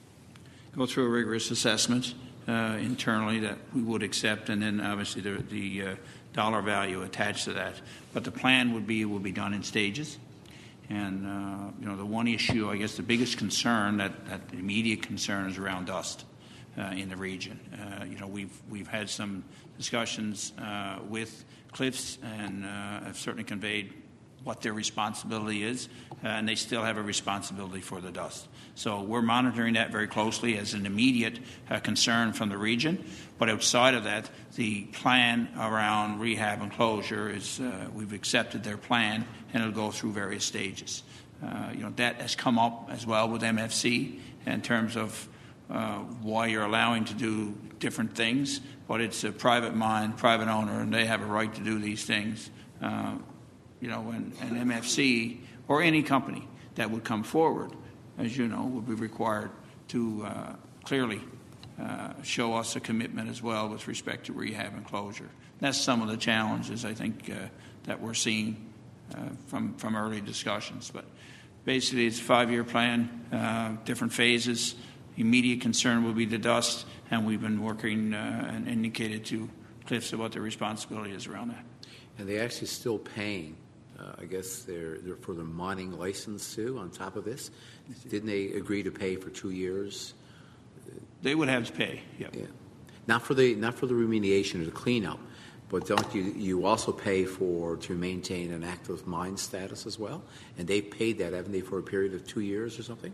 go through a rigorous assessment uh, internally that we would accept, and then obviously the the uh, dollar value attached to that. But the plan would be will be done in stages. And, uh, you know, the one issue, I guess the biggest concern, that, that immediate concern is around dust. uh, in the region. Uh, you know, we've we've had some discussions uh, with Cliffs, and uh, have certainly conveyed what their responsibility is, uh, and they still have a responsibility for the dust. So we're monitoring that very closely as an immediate uh, concern from the region. But outside of that, the plan around rehab and closure is uh, we've accepted their plan, and it'll go through various stages. Uh, you know, that has come up as well with M F C in terms of uh, why you're allowing to do different things, but it's a private mine, private owner, and they have a right to do these things. Uh, you know, and, and M F C or any company that would come forward, as you know, would be required to uh, clearly uh, show us a commitment as well with respect to rehab and closure. That's some of the challenges, I think, uh, that we're seeing uh, from, from early discussions. But basically, it's a five-year plan, uh, different phases. Immediate concern will be the dust, and we've been working uh, and indicated to Cliffs about the responsibility is around that. And they're actually still paying, uh, I guess, they're, they're for the mining license too, on top of this. Didn't they agree to pay for two years? They would have to pay, yep. Yeah. Not for the not for the remediation or the cleanup, but don't you you also pay for to maintain an active mine status as well? And they paid that, haven't they, for a period of two years or something?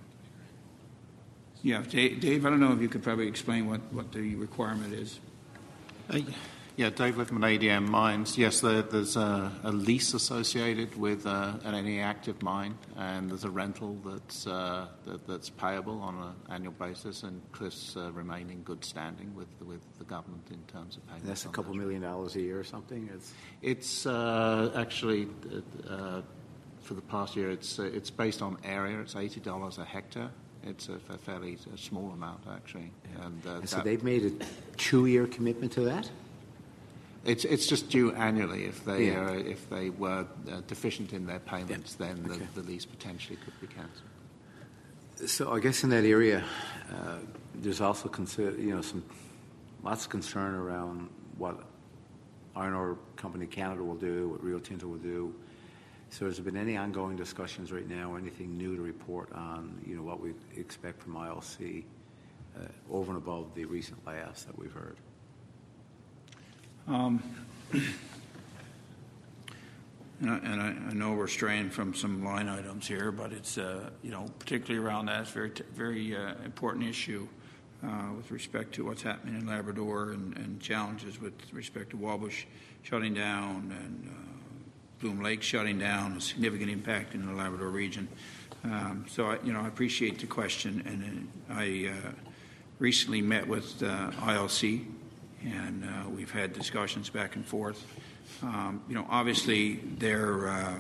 Yeah, Dave, Dave, I don't know if you could probably explain what, what the requirement is. Uh, yeah, Dave Littman, A D M Mines. Yes, there, there's a, a lease associated with uh, any active mine, and there's a rental that's uh, that, that's payable on an annual basis, and Cliffs uh, remain in good standing with with the government in terms of payment. That's a couple million dollars a year or something. It's it's uh, actually uh, for the past year. It's uh, it's based on area. It's eighty dollars a hectare. It's a, a fairly a small amount, actually. Yeah. And, uh, and so that, they've made a two-year commitment to that? It's it's just due annually. If they yeah. uh, if they were uh, deficient in their payments, yeah. then okay. the, the lease potentially could be cancelled. So I guess in that area, uh, there's also consider, you know some lots of concern around what Iron Ore Company Canada will do, what Rio Tinto will do. So has there been any ongoing discussions right now, or anything new to report on, you know, what we expect from I L C uh, over and above the recent layoffs that we've heard? Um, and I, and I, I know we're straying from some line items here, but it's, uh, you know, particularly around that, it's a very, t- very uh, important issue uh, with respect to what's happening in Labrador and, and challenges with respect to Wabush shutting down and uh, Bloom Lake shutting down, a significant impact in the Labrador region. Um, so, I, you know, I appreciate the question, and uh, I uh, recently met with uh, I L C, and uh, we've had discussions back and forth. Um, you know, obviously, they're uh,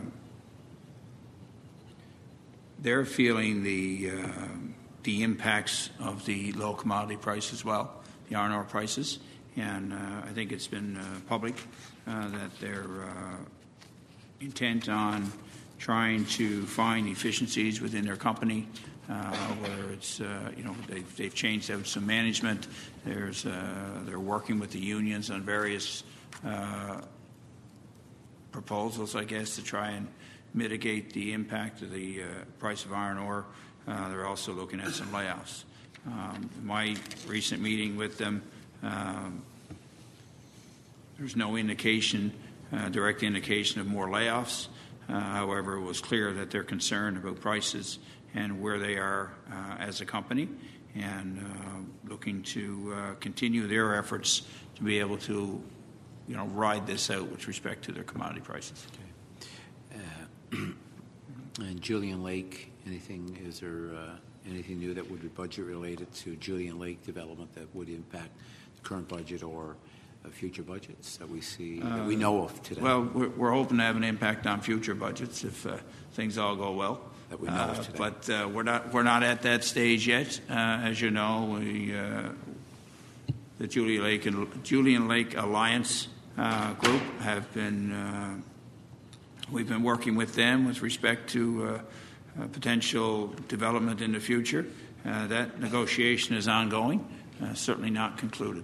they're feeling the uh, the impacts of the low commodity price as well, the iron ore prices, and uh, I think it's been uh, public uh, that they're uh, intent on trying to find efficiencies within their company, uh, whether it's, uh, you know, they've, they've changed out some management. There's, uh, they're working with the unions on various uh, proposals, I guess, to try and mitigate the impact of the uh, price of iron ore. Uh, they're also looking at some layoffs. Um, my recent meeting with them, um, there's no indication Uh, direct indication of more layoffs. Uh, however, it was clear that they're concerned about prices and where they are uh, as a company, and uh, looking to uh, continue their efforts to be able to, you know, ride this out with respect to their commodity prices. Okay. Uh, and Julian Lake, anything? Is there uh, anything new that would be budget related to Julian Lake development that would impact the current budget or Uh, future budgets that we see, that we know of today? Well, we're, we're hoping to have an impact on future budgets if uh, things all go well. That we know uh, of today. But uh, we're not we're not at that stage yet. Uh, as you know, we, uh, the Julian Lake and Julian Lake Alliance uh, group have been uh, we've been working with them with respect to uh, uh, potential development in the future. Uh, that negotiation is ongoing, uh, certainly not concluded.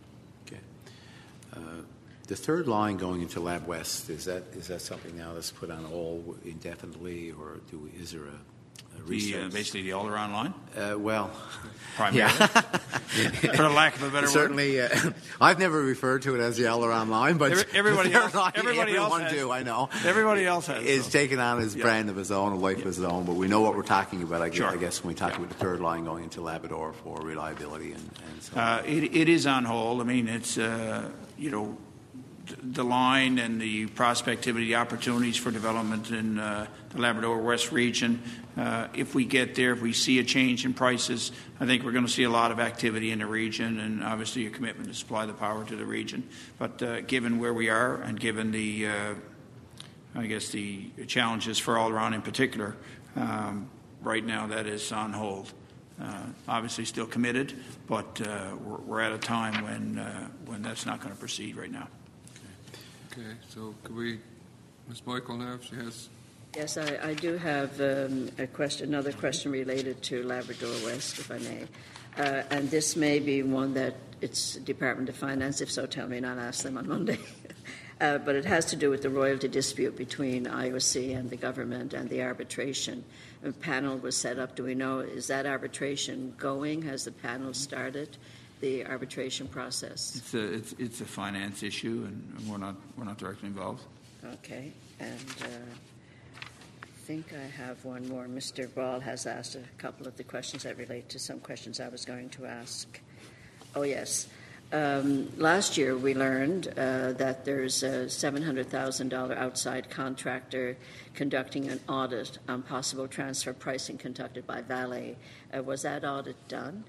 The third line going into Lab West, is that is that something now that's put on hold indefinitely, or do we, is there a the uh, basically the all-around line? Uh, well, primarily, yeah. for lack of a better Certainly, word. Certainly, uh, I've never referred to it as the all-around line, but Every, everybody else, like everybody else everyone has. do. I know. Everybody else has. Is so. taken on his yeah. brand of his own, a life yeah. of his own. But we know what we're talking about. I guess, sure. I guess when we talk yeah. about the third line going into Labrador for reliability and, and so on. Uh, it, it is on hold. I mean, it's uh, you know. The line and the prospectivity, the opportunities for development in uh, the Labrador West region. Uh, if we get there, if we see a change in prices, I think we're going to see a lot of activity in the region, and obviously a commitment to supply the power to the region. But uh, given where we are, and given the, uh, I guess, the challenges for all around in particular, um, right now that is on hold. Uh, obviously, still committed, but uh, we're, we're at a time when uh, when that's not going to proceed right now. Okay, so could we, Miz Michael now, if she has... Yes, I, I do have um, a question, another question related to Labrador West, if I may. Uh, and this may be one that it's Department of Finance. If so, tell me and I'll ask them on Monday. uh, but it has to do with the royalty dispute between I O C and the government and the arbitration. A panel was set up. Do we know, is that arbitration going? Has the panel started the arbitration process? It's a it's, it's a finance issue, and we're not we're not directly involved. Okay, and uh, I think I have one more. Mister Ball has asked a couple of the questions that relate to some questions I was going to ask. Oh yes, um, last year we learned uh, that there's a seven hundred thousand dollars outside contractor conducting an audit on possible transfer pricing conducted by Vale. Uh, was that audit done?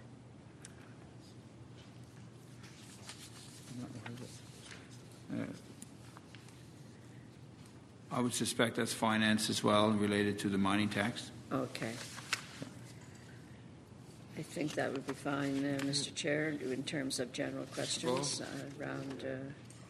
Uh, I would suspect that's finance as well, related to the mining tax. Okay. I think that would be fine, uh, Mister Chair, in terms of general questions uh, around. Uh,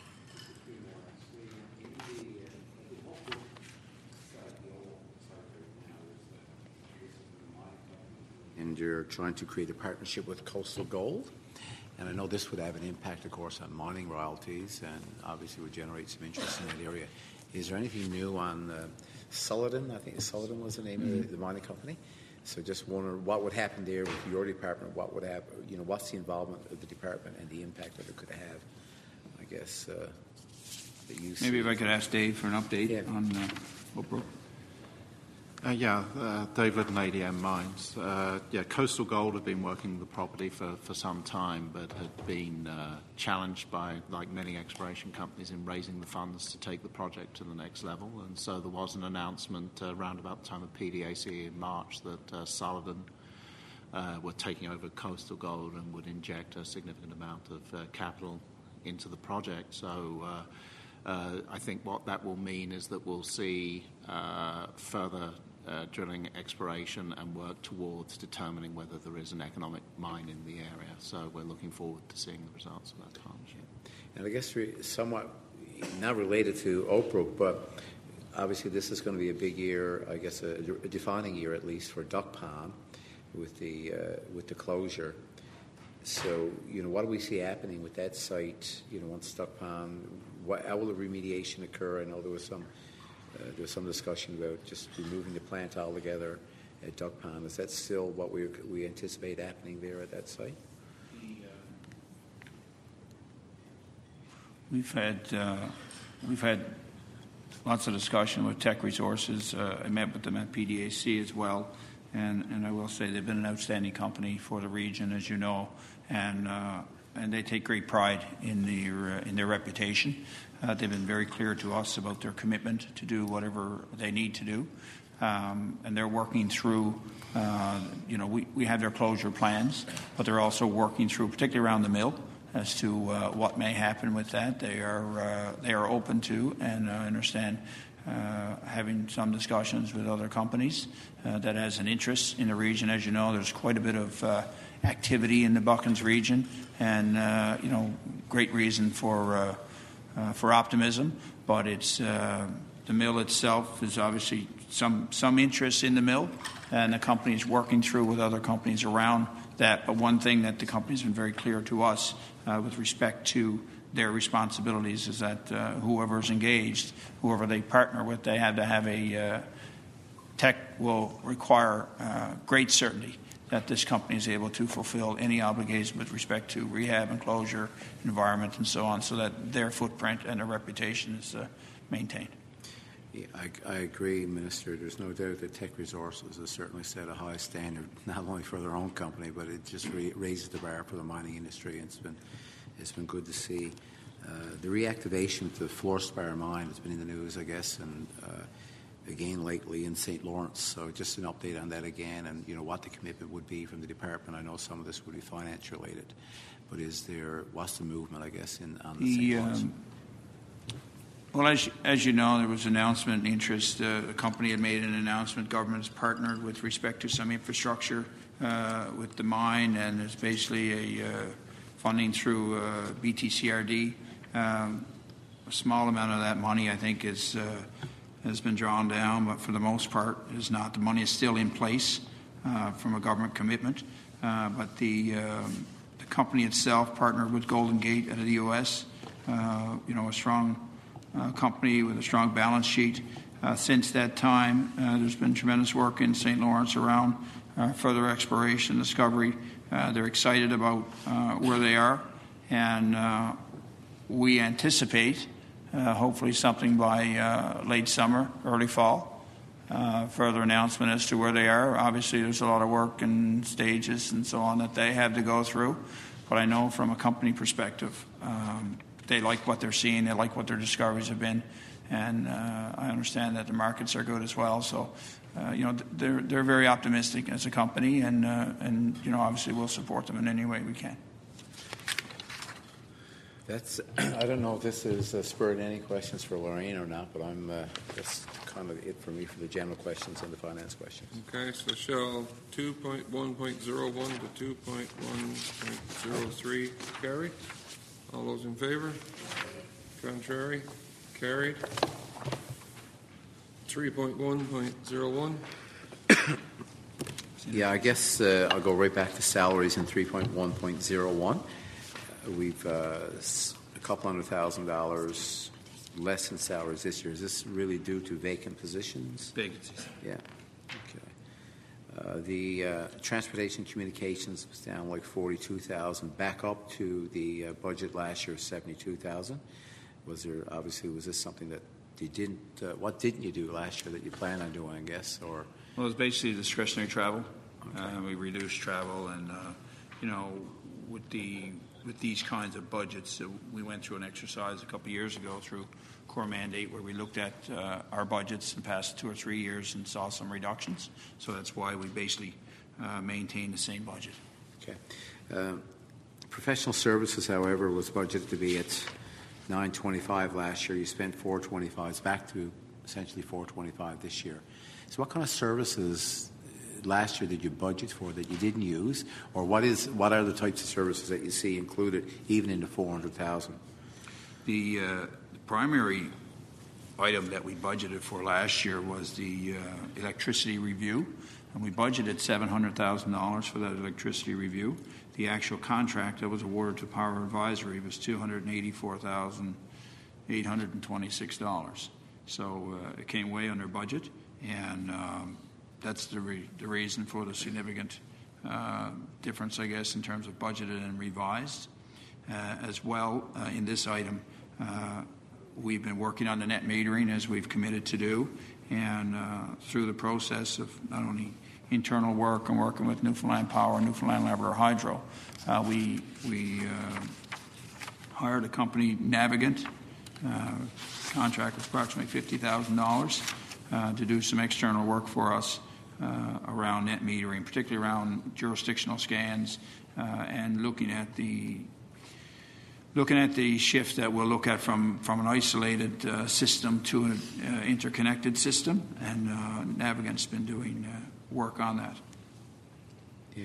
And you're trying to create a partnership with Coastal Gold. And I know this would have an impact, of course, on mining royalties and obviously would generate some interest in that area. Is there anything new on uh, Sullivan? I think Sullivan was the name mm-hmm. of the, the mining company. So just wonder what would happen there with your department. What would happen? You know, what's the involvement of the department and the impact that it could have? I guess uh, that you see. Maybe if I could ask Dave for an update yeah. on uh, Oakbrook. Uh, yeah, uh, Dave Litton, A D M Mines. Uh, yeah, Coastal Gold have been working the property for, for some time, but had been uh, challenged by, like many exploration companies, in raising the funds to take the project to the next level. And so there was an announcement uh, around about the time of P D A C in March that uh, Sullivan uh, were taking over Coastal Gold and would inject a significant amount of uh, capital into the project. So uh, uh, I think what that will mean is that we'll see uh, further Uh, drilling, exploration, and work towards determining whether there is an economic mine in the area. So we're looking forward to seeing the results of that partnership. And I guess somewhat not related to Oakbrook, but obviously this is going to be a big year, I guess a, a defining year at least for Duck Pond with the uh, with the closure. So, you know, what do we see happening with that site, you know, once Duck Pond, what, how will the remediation occur? I know there was some Uh, there was some discussion about just removing the plant altogether at Duck Pond. Is that still what we we anticipate happening there at that site? We've had uh, we've had lots of discussion with Teck Resources. Uh, I met with them at P D A C as well, and and I will say they've been an outstanding company for the region, as you know, and uh, and they take great pride in their uh, in their reputation. Uh, they've been very clear to us about their commitment to do whatever they need to do. Um, and they're working through, uh, you know, we, we have their closure plans, but they're also working through, particularly around the mill, as to uh, what may happen with that. They are, uh, they are open to, and I uh, understand, uh, having some discussions with other companies uh, that has an interest in the region. As you know, there's quite a bit of uh, activity in the Buckens region, and, uh, you know, great reason for uh, Uh, for optimism, but it's uh, the mill itself is obviously some some interest in the mill, and the company is working through with other companies around that. But one thing that the company has been very clear to us uh, with respect to their responsibilities is that uh, whoever is engaged, whoever they partner with, they have to have a uh, tech will require uh, great certainty that this company is able to fulfill any obligation with respect to rehab and closure, environment, and so on, so that their footprint and their reputation is uh, maintained. Yeah, I, I agree, Minister. There's no doubt that Tech Resources has certainly set a high standard, not only for their own company, but it just re- raises the bar for the mining industry. And it's been, it's been good to see. Uh, the reactivation of the Fluorspar mine has been in the news, I guess, and uh, again lately in Saint Lawrence. So just an update on that again, and you know what the commitment would be from the department. I know some of this would be finance related, but is there what's the movement, I guess, in on the, the Saint Lawrence? Um, Well, as, as you know, there was an announcement interest. Uh, the company had made an announcement. Government has partnered with respect to some infrastructure uh, with the mine, and there's basically a uh, funding through uh, B T C R D. Um, a small amount of that money, I think, is uh, has been drawn down, but for the most part, is not. The money is still in place uh, from a government commitment, uh, but the um, the company itself partnered with Golden Gate out of the U S. Uh, you know, a strong Uh, company with a strong balance sheet. Uh, since that time, uh, there's been tremendous work in Saint Lawrence around uh, further exploration, discovery. Uh, they're excited about uh, where they are, and uh, we anticipate uh, hopefully something by uh, late summer, early fall. Uh, further announcement as to where they are. Obviously, there's a lot of work and stages and so on that they have to go through, but I know from a company perspective, um, they like what they're seeing. They like what their discoveries have been, and uh, I understand that the markets are good as well. So, uh, you know, they're they're very optimistic as a company, and uh, and you know, obviously, we'll support them in any way we can. That's. I don't know if this has uh, spurred any questions for Lorraine or not, but I'm. Uh, that's kind of it for me for the general questions and the finance questions. Okay, so shall two point one point oh one to two point one point oh three carry? All those in favor? Contrary? Carried. three point one point oh one. Yeah, I guess uh, I'll go right back to salaries in three point one point oh one. Uh, we've uh, a couple hundred thousand dollars less in salaries this year. Is this really due to vacant positions? Vacancies. Yeah. Okay. Uh, the uh, transportation communications was down like forty-two thousand, back up to the uh, budget last year of seventy-two thousand. Was there obviously was this something that you didn't? Uh, what didn't you do last year that you plan on doing? I guess or well, it was basically discretionary travel. Okay. Uh, we reduced travel, and uh, you know, with the with these kinds of budgets, uh, we went through an exercise a couple of years ago through core mandate where we looked at uh, our budgets in the past two or three years and saw some reductions. So that's why we basically uh, maintain the same budget. Okay. Uh, professional services, however, was budgeted to be at nine twenty-five last year. You spent four twenty-five. It's back to essentially four twenty-five this year. So what kind of services last year did you budget for that you didn't use, or what is what are the types of services that you see included even in the four hundred thousand? The uh, primary item that we budgeted for last year was the uh, electricity review, and we budgeted seven hundred thousand dollars for that electricity review. The actual contract that was awarded to Power Advisory was two hundred eighty-four thousand eight hundred twenty-six dollars. So uh, it came way under budget, and um, that's the, re- the reason for the significant uh, difference, I guess, in terms of budgeted and revised. Uh, as well, uh, in this item, uh, we've been working on the net metering as we've committed to do, and uh, through the process of not only internal work and working with Newfoundland Power and Newfoundland Labrador Hydro, uh, we we uh, hired a company, Navigant. Uh, contract was approximately fifty thousand dollars uh, to do some external work for us uh, around net metering, particularly around jurisdictional scans uh, and looking at the looking at the shift that we'll look at from, from an isolated uh, system to an uh, interconnected system, and uh, Navigant's been doing uh, work on that. Yeah.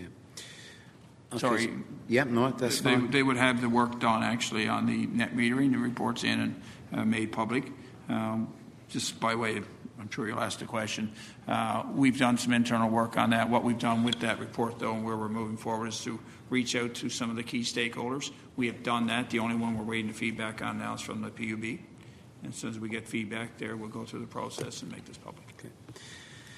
Okay. Sorry. Yeah, no, that's they, fine. They would have the work done actually on the net metering, the reports in and uh, made public. Um, just by way of, I'm sure you'll ask the question, uh, we've done some internal work on that. What we've done with that report, though, and where we're moving forward is to reach out to some of the key stakeholders. We have done that. The only one we're waiting for feedback on now is from the P U B. And as soon as we get feedback there, we'll go through the process and make this public. Okay.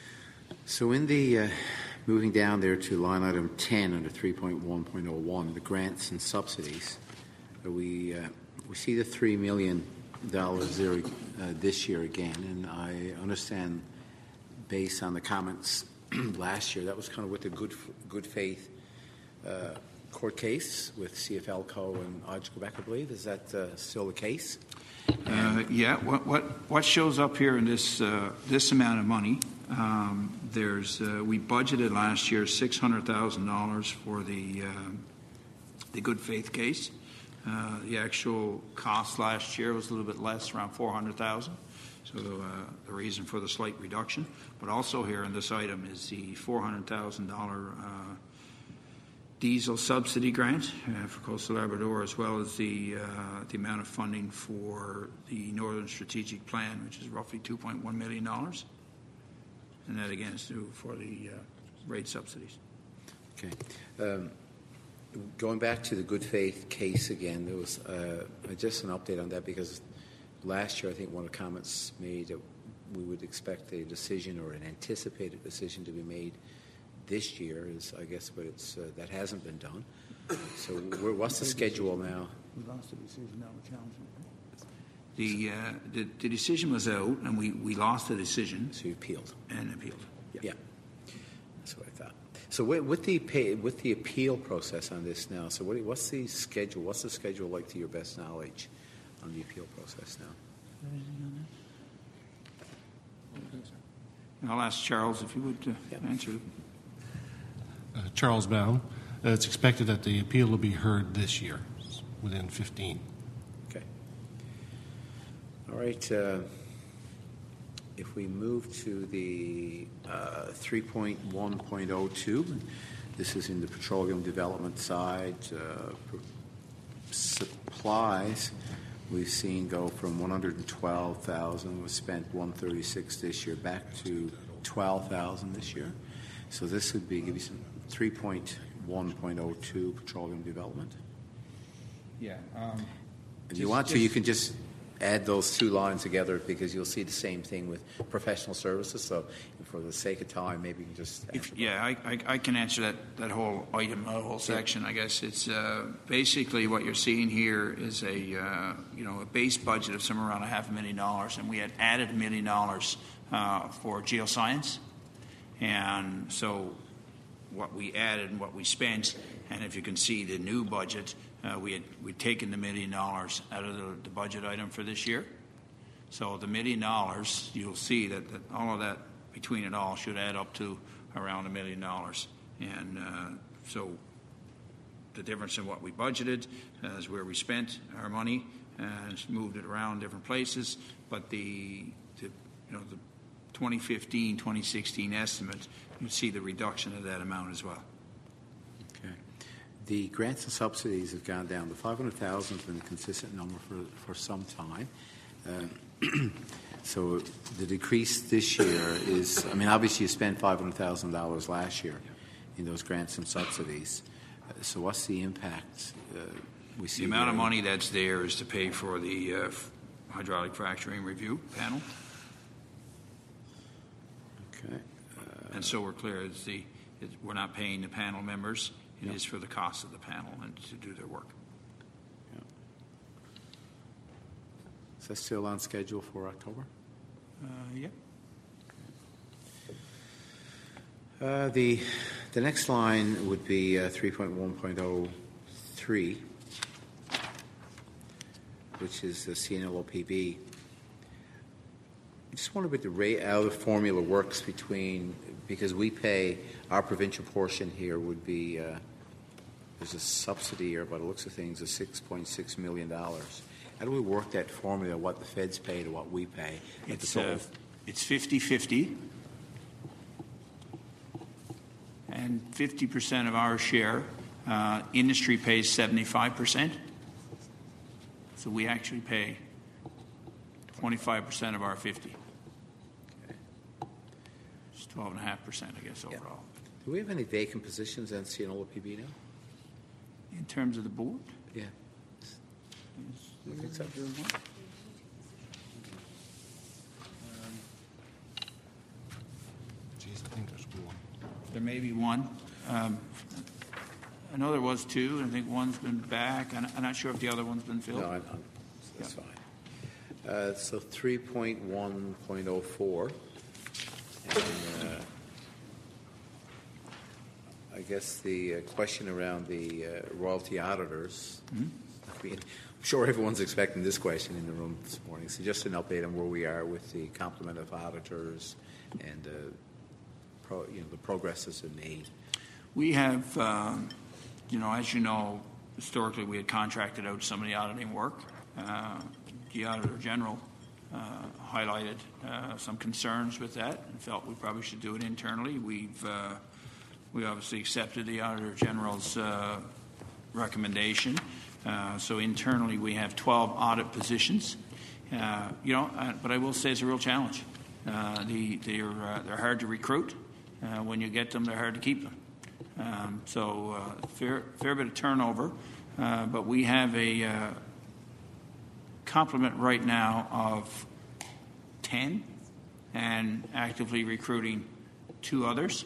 So in the, uh, moving down there to line item ten under three point one point oh one, the grants and subsidies, we, uh, we see the three million dollars there uh, this year again, and I understand based on the comments last year, that was kind of with the good, good faith uh, court case with C F L Co and Odge Quebec, I believe. Is that uh, still the case? Uh, yeah. What what what shows up here in this uh, this amount of money? Um, there's uh, we budgeted last year six hundred thousand dollars for the uh, the good faith case. Uh, the actual cost last year was a little bit less, around four hundred thousand. So the, uh, the reason for the slight reduction, but also here in this item is the four hundred thousand dollar uh, diesel subsidy grant uh, for Coastal Labrador, as well as the uh, the amount of funding for the Northern Strategic Plan, which is roughly two point one million dollars, and that again is due for the uh, rate subsidies. Okay. Um, going back to the good faith case again, there was uh, just an update on that because last year I think one of the comments made that we would expect a decision or an anticipated decision to be made this year is, I guess, but it's uh, that hasn't been done. So, we're, what's the schedule now? We lost the decision. Now we're challenging it. The, uh, the the decision was out, and we, we lost the decision. So you appealed and appealed. Yeah, yeah. That's what I thought. So, with, with the pay, with the appeal process on this now, so what, what's the schedule? What's the schedule like to your best knowledge on the appeal process now? I'll ask Charles if he would uh, yeah. answer. Uh, Charles Baum. Uh, it's expected that the appeal will be heard this year, within fifteen. Okay. All right. Uh, if we move to the uh, three point one point oh two, this is in the petroleum development side. Uh, supplies, we've seen go from one hundred twelve thousand, was spent one hundred thirty-six this year, back to twelve thousand this year. So this would be give you some three point one point oh two petroleum development. Yeah. Um, if you want to, you can just add those two lines together because you'll see the same thing with professional services. So for the sake of time, maybe you can just... If, yeah, I, I, I can answer that, that whole item, that whole section, I guess. It's uh, basically what you're seeing here is a, uh, you know, a base budget of somewhere around a half a million dollars, and we had added a million dollars uh, for geoscience. And so what we added and what we spent, and if you can see the new budget, uh, we had we'd taken the million dollars out of the, the budget item for this year. So the million dollars, you'll see that, that all of that between it all should add up to around a million dollars. And uh, so the difference in what we budgeted uh, is where we spent our money and moved it around different places. But the, the you know the twenty fifteen twenty sixteen estimate, you see the reduction of that amount as well. Okay. The grants and subsidies have gone down. The five hundred thousand has been a consistent number for, for some time. Uh, so the decrease this year is, I mean, obviously you spent five hundred thousand dollars last year in those grants and subsidies. Uh, so what's the impact uh, we see? The amount there? of money that's there is to pay for the uh, hydraulic fracturing review panel. Okay. Uh, and so we're clear, it's the, it, we're not paying the panel members. It yep. is for the cost of the panel and to do their work. Yep. Is that still on schedule for October? Uh, yeah. Uh, the the next line would be uh, three point one point oh three, which is the C N L O P B. I just wonder what the rate, how the formula works between, because we pay, our provincial portion here would be, uh, there's a subsidy here, by the looks of things, of six point six million dollars. How do we work that formula, what the feds pay to what we pay? It's uh, it's fifty-fifty. And fifty percent of our share, uh, industry pays seventy-five percent. So we actually pay twenty-five percent of our fifty. It's twelve point five percent, I guess, overall. Yeah. Do we have any vacant positions on C N L O P B now? In terms of the board? Yeah. I think so. Geez, I think there may be one. Um, I know there was two, and I think one's been back. I'm I'm not sure if the other one's been filled. No, I'm, I'm, that's fine. Uh, so three point one point oh four. And, uh, I guess the uh, question around the uh, royalty auditors. Mm-hmm. I mean, I'm sure everyone's expecting this question in the room this morning. So just an update on where we are with the complement of auditors and uh, pro, you know, the progress that's been made. We have, um, you know, as you know, historically we had contracted out some of the auditing work. Uh, the Auditor General uh, highlighted uh, some concerns with that and felt we probably should do it internally. We've uh, we obviously accepted the Auditor General's uh, recommendation. Uh, so internally we have twelve audit positions. Uh, you know, uh, but I will say it's a real challenge. Uh, the, they're, uh, they're hard to recruit. Uh, when you get them, they're hard to keep them. Um, so uh, fair, fair bit of turnover. Uh, but we have a uh, complement right now of ten and actively recruiting two others.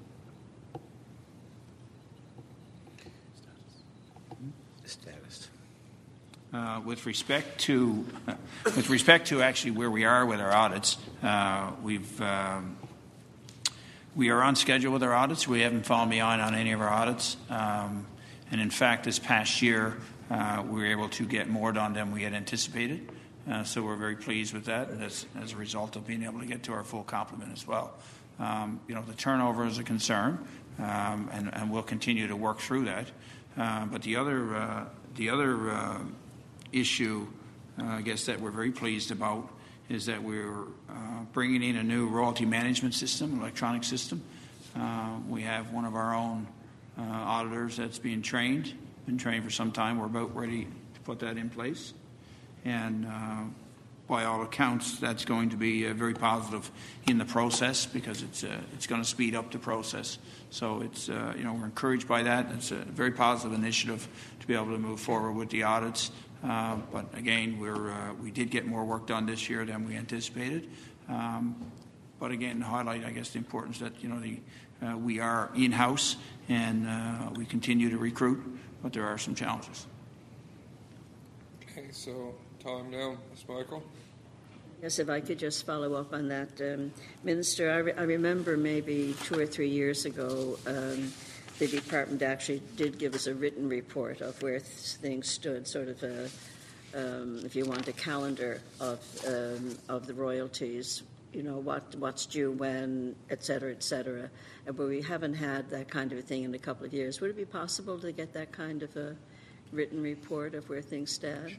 Status. Uh, with respect to, uh, with respect to actually where we are with our audits, uh, we've um, we are on schedule with our audits. We haven't fallen behind on any of our audits, um, and in fact, this past year uh, we were able to get more done than we had anticipated. Uh, so we're very pleased with that, and as, as a result of being able to get to our full complement as well. Um, you know, the turnover is a concern, um, and, and we'll continue to work through that. Uh, but the other uh, the other uh, issue, uh, I guess, that we're very pleased about is that we're uh, bringing in a new royalty management system, electronic system. Uh, we have one of our own uh, auditors that's being trained, been trained for some time. We're about ready to put that in place. And uh, by all accounts, that's going to be uh, very positive in the process because it's uh, it's going to speed up the process. So it's uh, you know we're encouraged by that. It's a very positive initiative to be able to move forward with the audits. Uh, but again, we're uh, we did get more work done this year than we anticipated. Um, but again, to highlight, I guess, the importance that you know the uh, we are in-house and uh, we continue to recruit, but there are some challenges. Okay, so time now, Miz Michael. Yes, if I could just follow up on that. Um, Minister, I, re- I remember maybe two or three years ago, um, the department actually did give us a written report of where th- things stood, sort of a, um, if you want, a calendar of um, of the royalties, you know, what what's due when, et cetera, et cetera. Uh, but we haven't had that kind of a thing in a couple of years. Would it be possible to get that kind of a written report of where things stand?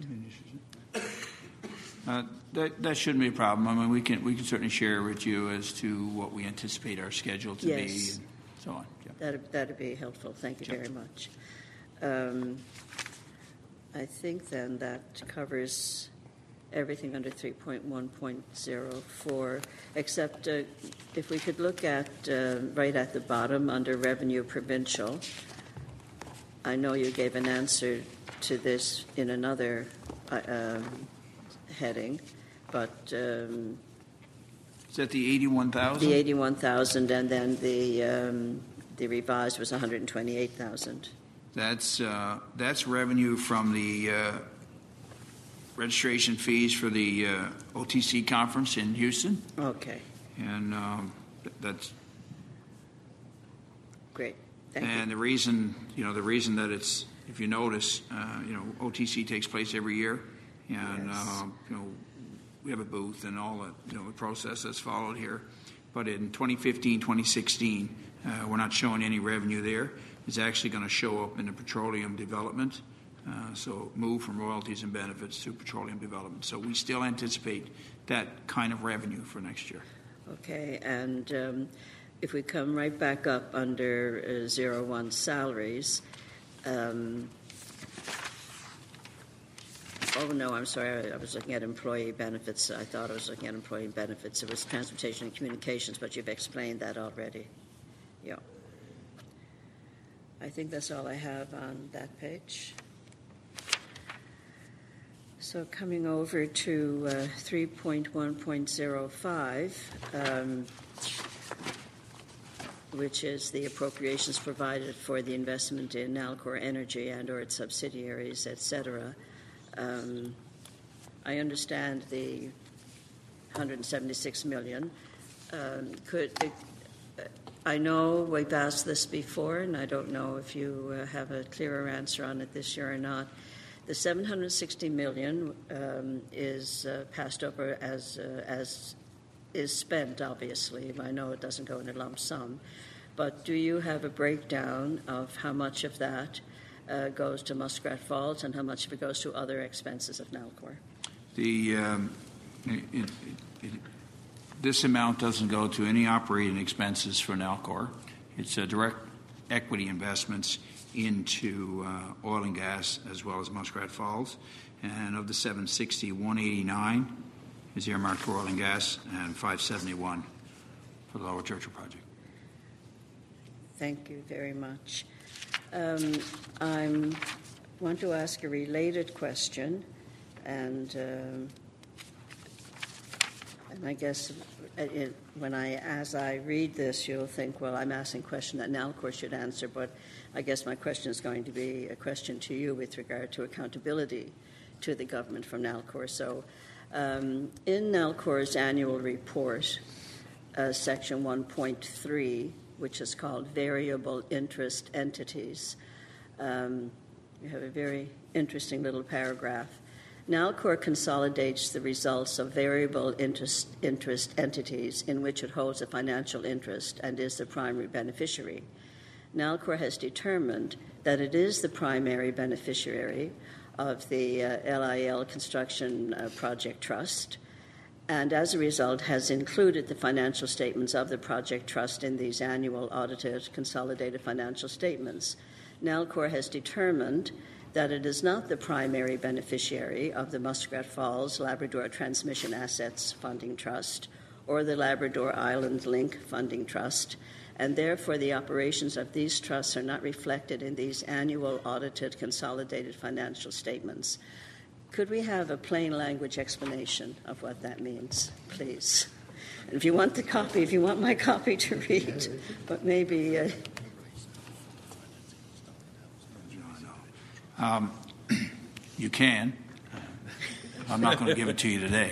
Uh, that, that shouldn't be a problem. I mean, we can we can certainly share with you as to what we anticipate our schedule to Yes. be and so on. Yeah. That'd, that'd be helpful. Thank you Sure. very much. Um, I think then that covers everything under three point one point oh four, except uh, if we could look at uh, right at the bottom under revenue provincial. I know you gave an answer to this in another uh, um, heading, but um, Is that the eighty-one thousand? the eighty-one thousand, and then the um, the revised was one hundred twenty-eight thousand. That's uh, that's revenue from the uh, registration fees for the uh, O T C conference in Houston, Okay, and um, th- that's great. Thank and the reason you know the reason that it's if you notice uh, you know O T C takes place every year, and Yes. uh, you know we have a booth and all that you know the process that's followed here, but in twenty fifteen, twenty sixteen, uh, we're not showing any revenue there. It's actually going to show up in the petroleum development. Uh, so move from royalties and benefits to petroleum development. So we still anticipate that kind of revenue for next year. Okay, and um, if we come right back up under uh, zero one salaries, um, oh no, I'm sorry, I, I was looking at employee benefits. I thought I was looking at employee benefits. It was transportation and communications, but you've explained that already. Yeah. I think that's all I have on that page. So coming over to uh, three point one point oh five, um, which is the appropriations provided for the investment in Nalcor Energy and or its subsidiaries, et cetera. Um, I understand the one hundred seventy-six million dollars. Um, could uh, I know we've asked this before, and I don't know if you uh, have a clearer answer on it this year or not. The seven hundred sixty million dollars um, is uh, passed over as uh, as is spent, obviously. I know it doesn't go in a lump sum. But do you have a breakdown of how much of that uh, goes to Muskrat Falls and how much of it goes to other expenses of Nalcor? The um, it, it, it, this amount doesn't go to any operating expenses for Nalcor. It's a direct equity investments into uh, oil and gas as well as Muskrat Falls. And of the seven sixty, one eighty-nine is earmarked for oil and gas, and five seventy-one for the Lower Churchill project. Thank you very much. Um, I want to ask a related question, and um, and I guess it, when I as I read this, you'll think, well, I'm asking a question that Nalcor should answer, but I guess my question is going to be a question to you with regard to accountability to the government from Nalcor. So um, in Nalcor's annual report, uh, section one point three, which is called variable interest entities, um, you have a very interesting little paragraph. Nalcor consolidates the results of variable interest, interest entities in which it holds a financial interest and is the primary beneficiary. Nalcor has determined that it is the primary beneficiary of the uh, L I L Construction uh, Project Trust, and as a result has included the financial statements of the Project Trust in these annual audited consolidated financial statements. Nalcor has determined that it is not the primary beneficiary of the Muskrat Falls Labrador Transmission Assets Funding Trust or the Labrador Island Link Funding Trust, and therefore the operations of these trusts are not reflected in these annual audited consolidated financial statements. Could we have a plain language explanation of what that means, please? And if you want the copy, if you want my copy to read, but maybe... Uh, Um, you can. I'm not going to give it to you today.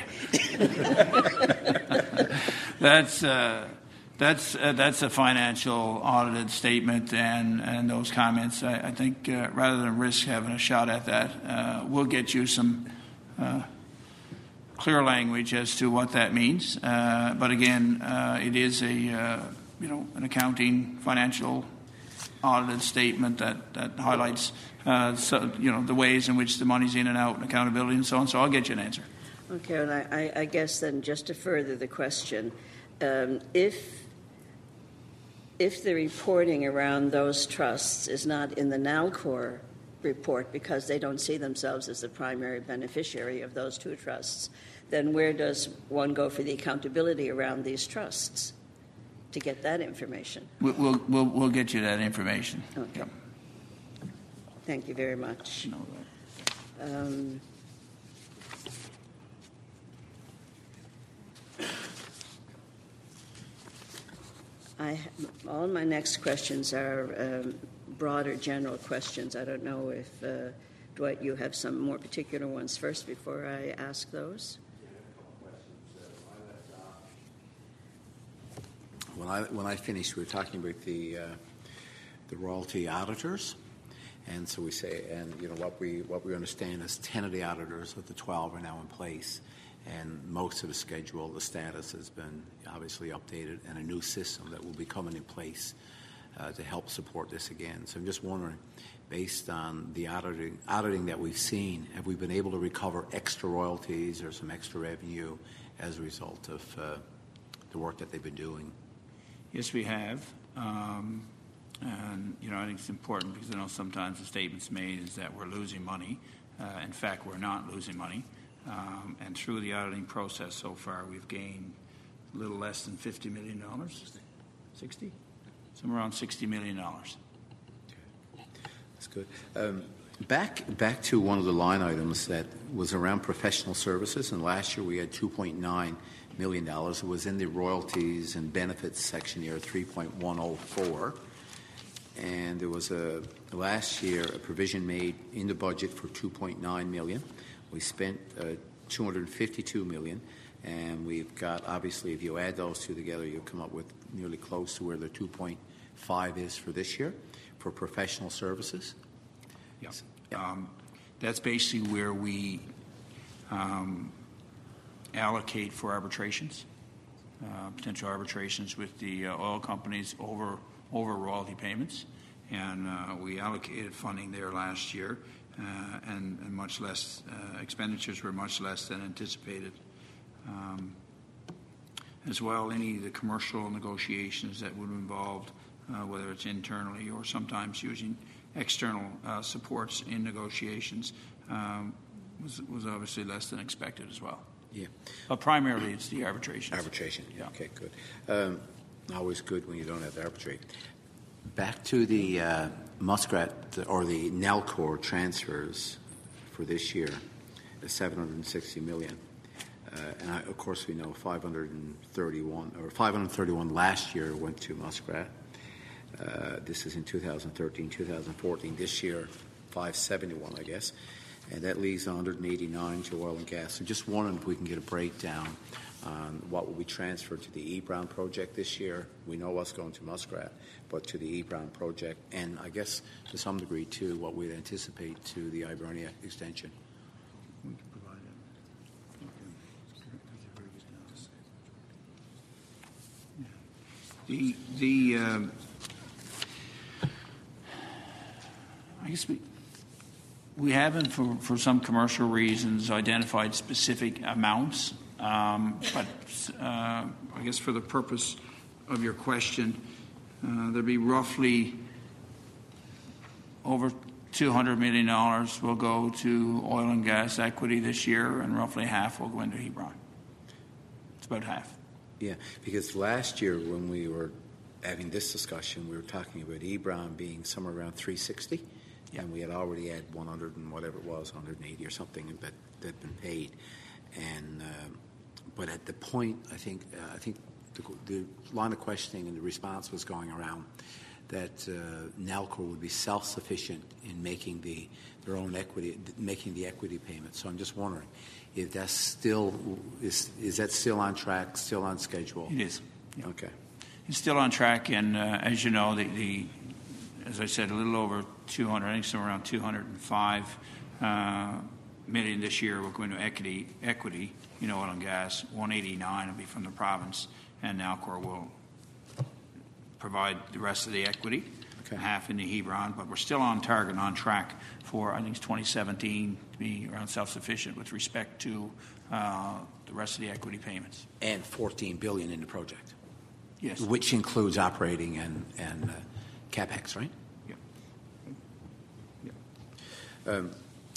that's uh, that's uh, that's a financial audited statement, and, and those comments. I, I think uh, rather than risk having a shot at that, uh, we'll get you some uh, clear language as to what that means. Uh, but again, uh, it is a uh, you know an accounting financial audited statement that that highlights. Uh, so, you know, the ways in which the money's in and out and accountability and so on. So I'll get you an answer. Okay, and I, I guess then just to further the question, um, if if the reporting around those trusts is not in the Nalcor report because they don't see themselves as the primary beneficiary of those two trusts, then where does one go for the accountability around these trusts to get that information? We'll we'll, we'll, we'll get you that information. Okay. Yep. Thank you very much. Um, I, all my next questions are um, broader, general questions. I don't know if, uh, Dwight, you have some more particular ones first before I ask those. When I when I finished, we were talking about the uh, the royalty auditors. And so we say, and you know what we what we understand is ten of the auditors of the twelve are now in place, and most of the schedule, the status has been obviously updated, and a new system that will be coming in place uh, to help support this again. So I'm just wondering, based on the auditing auditing that we've seen, have we been able to recover extra royalties or some extra revenue as a result of uh, the work that they've been doing? Yes, we have. Um, And, you know, I think it's important because I know sometimes the statements made is that we're losing money. Uh, in fact, we're not losing money. Um, and through the auditing process so far, we've gained a little less than fifty million dollars. sixty? Somewhere around sixty million dollars. That's good. Um, back, back to one of the line items that was around professional services, and last year we had two point nine million dollars. It was in the royalties and benefits section here, three point one oh four. And there was a last year a provision made in the budget for two point nine million dollars. We spent uh, two hundred fifty-two million dollars, and we've got, obviously, if you add those two together, you'll come up with nearly close to where the two point five is for this year for professional services. Yeah. Um, that's basically where we um, allocate for arbitrations, uh, potential arbitrations with the uh, oil companies over over royalty payments, and uh, we allocated funding there last year, uh, and, and much less uh, expenditures were much less than anticipated. Um, as well, any of the commercial negotiations that would involve, uh, whether it's internally or sometimes using external uh, supports in negotiations, um, was, was obviously less than expected as well. Yeah. But primarily it's the arbitration. Arbitration, yeah. Okay, good. Um, always good when you don't have to arbitrate. Back to the uh, Muskrat or the Nalcor transfers for this year, seven hundred sixty million dollars. Uh, and I, of course, we know five hundred thirty-one or five hundred thirty-one last year went to Muskrat. Uh, this is in two thousand thirteen, two thousand fourteen. This year, five seventy-one, I guess, and that leaves one hundred eighty-nine to oil and gas. So, just wondering if we can get a breakdown on what will be transferred to the E. Brown project this year. We know what's going to Muskrat, but to the E. Brown project, and I guess to some degree too, what we'd anticipate to the Hibernia extension. The, the um, I guess we, we haven't, for, for some commercial reasons, identified specific amounts, um, but uh, I guess for the purpose of your question, uh, there'd be roughly over two hundred million dollars will go to oil and gas equity this year, and roughly half will go into Hebron. It's about half. Yeah, because last year when we were having this discussion, we were talking about E. Brown being somewhere around three hundred sixty, yeah. And we had already had one hundred and whatever it was, one hundred eighty or something that that had been paid. And uh, but at the point, I think uh, I think the, the line of questioning and the response was going around that uh, Nalcor would be self-sufficient in making the their own equity, making the equity payment. So I'm just wondering if that's still is is that still on track, still on schedule? It is. Yeah. Okay. It's still on track, and uh, as you know, the, the as I said, a little over two hundred. I think somewhere around two hundred five uh, million this year will go into equity. Equity, you know, oil and gas. one eighty-nine will be from the province, and Nalcor will provide the rest of the equity, okay. Half in the Hebron, but we're still on target, on track for, I think it's twenty seventeen, to be around self-sufficient with respect to uh, the rest of the equity payments. And fourteen billion dollars in the project. Yes. Which includes operating and, and uh, CapEx, right? Yeah. yeah. Um,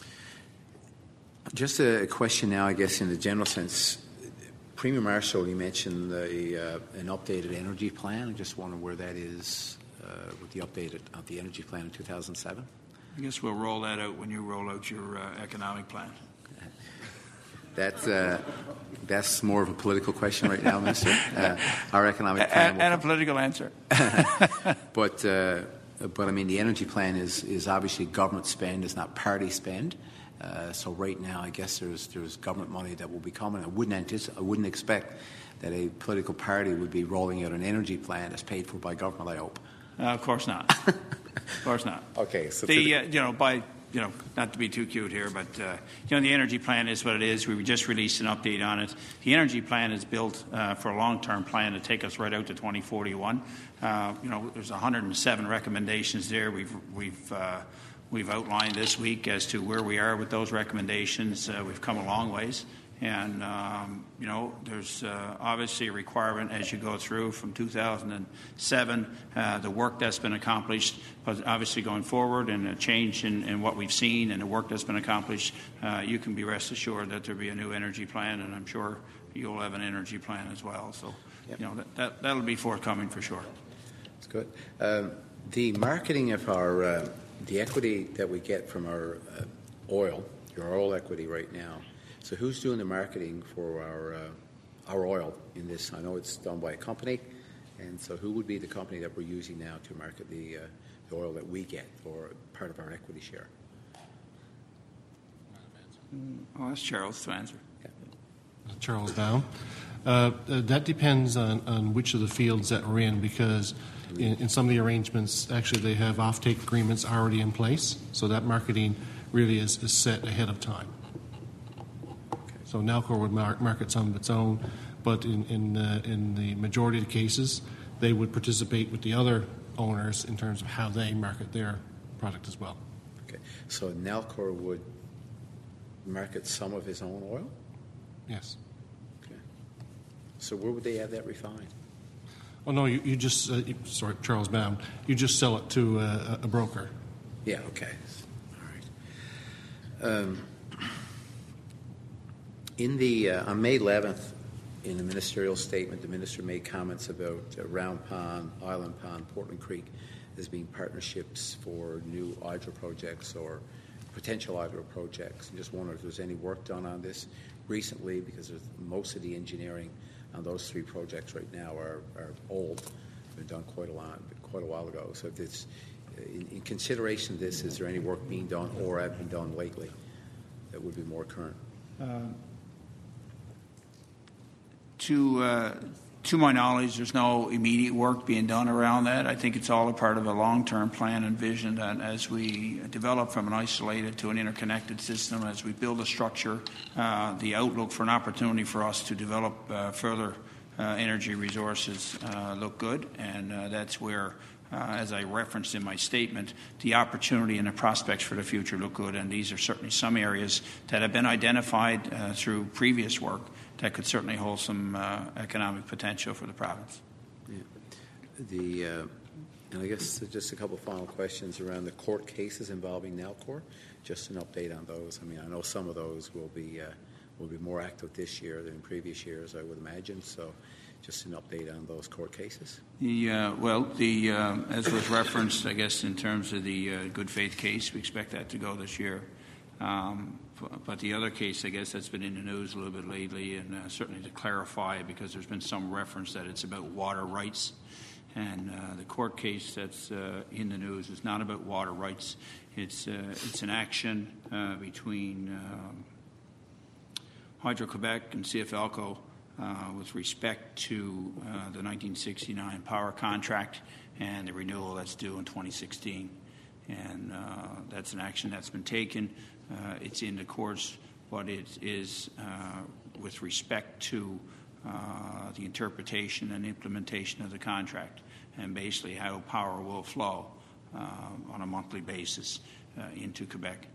just a question now, I guess, in the general sense. Premier Marshall, you mentioned the, uh, an updated energy plan. I just wonder where that is uh, with the updated of the energy plan in two thousand seven. I guess we'll roll that out when you roll out your uh, economic plan. That's uh, that's more of a political question right now, Mister Uh, our economic plan, and, and a political answer. but uh, but I mean, the energy plan is is obviously government spend. It's not party spend. Uh, so right now, I guess there's there's government money that will be coming. I wouldn't anticipate, I wouldn't expect that a political party would be rolling out an energy plan that's paid for by government. I hope. Uh, of course not. Of course not. Okay. So the, the uh, you know by you know not to be too cute here, but uh, you know the energy plan is what it is. We just released an update on it. The energy plan is built uh, for a long-term plan to take us right out to twenty forty-one. Uh, you know, there's one hundred seven recommendations there. We've we've uh, We've outlined this week as to where we are with those recommendations. Uh, we've come a long ways. And, um, you know, there's uh, obviously a requirement as you go through from two thousand seven, uh, the work that's been accomplished, but obviously going forward and a change in, in what we've seen and the work that's been accomplished, uh, you can be rest assured that there'll be a new energy plan, and I'm sure you'll have an energy plan as well. So, yep. you know, that, that, that'll be forthcoming for sure. That's good. Um, the marketing of our... Uh The equity that we get from our uh, oil, your oil equity right now. So who's doing the marketing for our uh, our oil in this? I know it's done by a company, and so who would be the company that we're using now to market the, uh, the oil that we get, or part of our equity share? I'll ask Charles to answer. Charles Bound. Uh, that depends on, on which of the fields that we're in, because in, in some of the arrangements, actually, they have offtake agreements already in place, so that marketing really is, is set ahead of time. So Nalcor would mar- market some of its own, but in in, uh, in the majority of the cases, they would participate with the other owners in terms of how they market their product as well. Okay, so Nalcor would market some of his own oil? Yes. Okay. So where would they have that refined? Oh, no, you, you just, uh, you, sorry, Charles Bound, you just sell it to uh, a broker. Yeah, okay. All right. Um, in the, uh, on May eleventh, in the ministerial statement, the minister made comments about uh, Round Pond, Island Pond, Portland Creek as being partnerships for new hydro projects or potential hydro projects. I just wonder if there's any work done on this recently, because most of the engineering on those three projects right now are, are old, been done quite a lot, quite a while ago. So if it's, in, in consideration of this, is there any work being done or have been done lately that would be more current? Uh, to uh, to my knowledge, there's no immediate work being done around that. I think it's all a part of a long-term plan and vision that as we develop from an isolated to an interconnected system, as we build a structure, uh, the outlook for an opportunity for us to develop uh, further uh, energy resources uh, look good, and uh, that's where, uh, as I referenced in my statement, the opportunity and the prospects for the future look good, and these are certainly some areas that have been identified uh, through previous work that could certainly hold some uh, economic potential for the province. Yeah. The, uh, and I guess just a couple of final questions around the court cases involving Nalcor. Just an update on those. I mean, I know some of those will be uh, will be more active this year than in previous years, I would imagine. So, just an update on those court cases. The uh, well, the uh, as was referenced, I guess in terms of the uh, good faith case, we expect that to go this year. Um, But the other case, I guess, that's been in the news a little bit lately, and uh, certainly to clarify, because there's been some reference that it's about water rights. And uh, the court case that's uh, in the news is not about water rights. It's, uh, it's an action uh, between um, Hydro-Quebec and C F L C O uh, with respect to uh, the nineteen sixty-nine power contract and the renewal that's due in twenty sixteen. And uh, that's an action that's been taken. Uh, it's in the courts, but it is uh, with respect to uh, the interpretation and implementation of the contract, and basically how power will flow uh, on a monthly basis uh, into Quebec.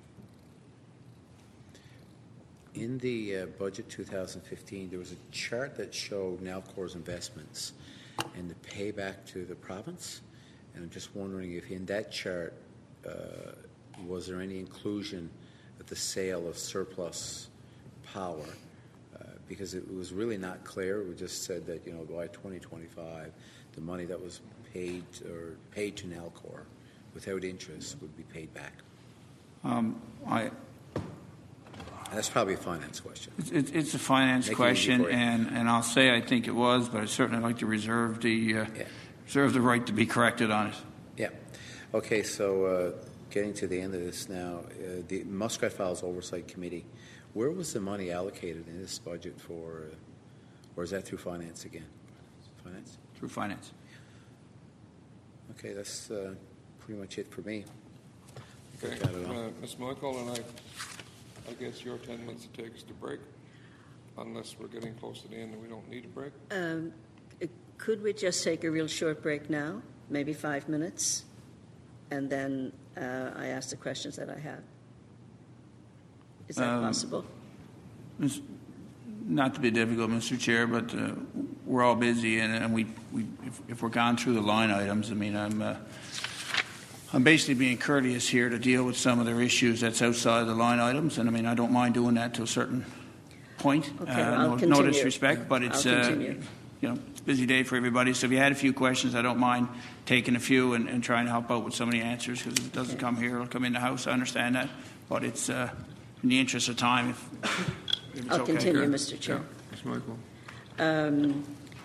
In the uh, budget two thousand fifteen, there was a chart that showed Nalcor's investments and the payback to the province. And I'm just wondering if in that chart, uh, was there any inclusion of the sale of surplus power? Uh, because it was really not clear. We just said that, you know, by twenty twenty-five, the money that was paid or paid to Nalcor without interest would be paid back. Um, I. That's probably a finance question. It's, it's a finance Make question, and, and I'll say I think it was, but I'd certainly like to reserve the uh, yeah. reserve the right to be corrected on it. Yeah. Okay, so uh, getting to the end of this now, uh, the Muskrat Files Oversight Committee, where was the money allocated in this budget for, uh, or is that through finance again? Finance? Through finance. Okay, that's uh, pretty much it for me. Okay, uh, Miz Michael, and I, I guess your ten minutes to take us to break, unless we're getting close to the end and we don't need a break. Um, could we just take a real short break now, maybe five minutes, and then uh, I ask the questions that I have? Is that um, possible? Not to be difficult, Mister Chair, but uh, we're all busy, and, and we, we if, if we're gone through the line items, I mean, I'm uh, I'm basically being courteous here to deal with some of their issues that's outside the line items, and I mean, I don't mind doing that to a certain point. Okay, uh, I'll no, continue. no disrespect, but it's I'll uh, continue. you know, it's a busy day for everybody. So if you had a few questions, I don't mind taking a few and, and trying to help out with some of the answers, because if it doesn't okay. come here, it'll come in the House. I understand that, but it's uh, in the interest of time. If, if it's I'll okay. continue, Sure. Mister Chair. Yeah, Miz Michael. Um,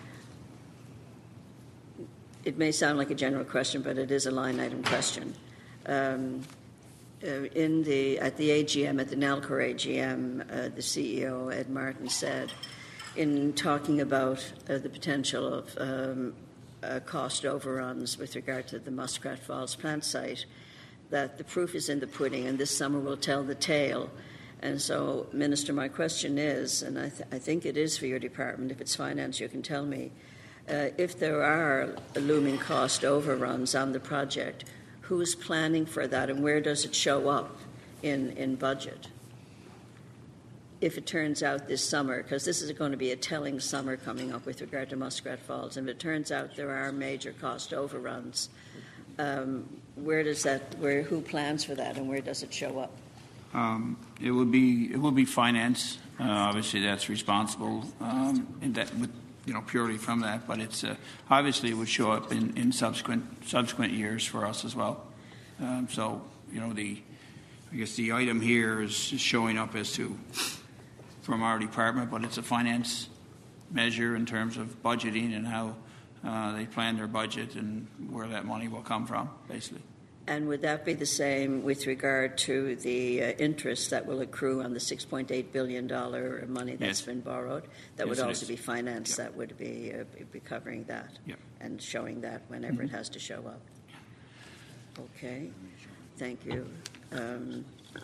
it may sound like a general question, but it is a line item question. Um, uh, in the at the A G M, at the Nalcor A G M, uh, the C E O Ed Martin said, in talking about uh, the potential of um, uh, cost overruns with regard to the Muskrat Falls plant site, that the proof is in the pudding, and this summer will tell the tale. And so, Minister, my question is, and I, th- I think it is for your department, if it's finance, you can tell me, uh, if there are looming cost overruns on the project, who's planning for that and where does it show up in, in budget? If it turns out this summer, because this is going to be a telling summer coming up with regard to Muskrat Falls, and if it turns out there are major cost overruns, um, where does that, where, who plans for that and where does it show up? Um, it would be it would be finance. Uh, obviously, that's responsible um, in that, with, you know, purely from that. But it's uh, obviously it would show up in, in subsequent subsequent years for us as well. Um, so you know the I guess the item here is showing up as to from our department, but it's a finance measure in terms of budgeting and how uh, they plan their budget and where that money will come from, basically. And would that be the same with regard to the uh, interest that will accrue on the six point eight billion dollars money that's Yes. been borrowed? That Yes, would it also is. be finance Yep. that would be, uh, be covering that Yep. and showing that whenever Mhm. it has to show up. Okay, thank you. Um,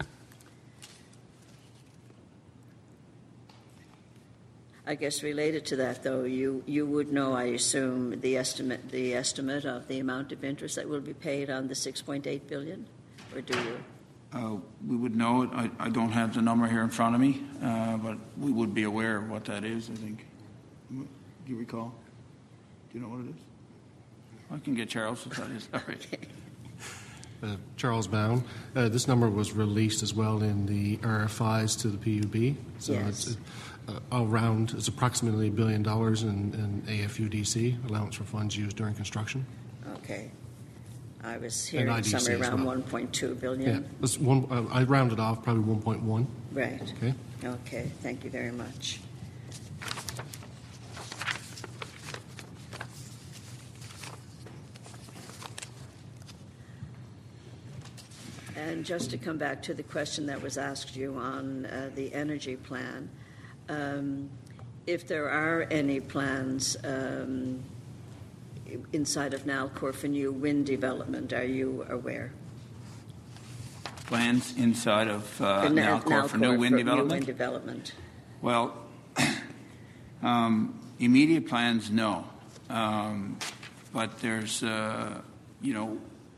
I guess related to that, though, you, you would know, I assume, the estimate the estimate of the amount of interest that will be paid on the six point eight billion dollars, or do you? Uh, we would know it. I, I don't have the number here in front of me, uh, but we would be aware of what that is, I think. Do you recall? Do you know what it is? I can get Charles to tell you. Sorry. Uh, Charles Bound. Uh, this number was released as well in the R F Is to the P U B. So Yes. it's uh, around, it's approximately a billion dollars in, in A F U D C, allowance for funds used during construction. Okay. I was And hearing I D C somewhere as around well. one point two Yeah, billion. that's one, uh, I rounded off probably one point one. Right. Okay. Okay, thank you very much. And just to come back to the question that was asked you on uh, the energy plan, um, if there are any plans um, inside of Nalcor for new wind development, are you aware? Plans inside of uh, For Na- Nalcor for new wind for development? New wind development. Well, um, immediate plans, no. Um, but there's, uh, you know,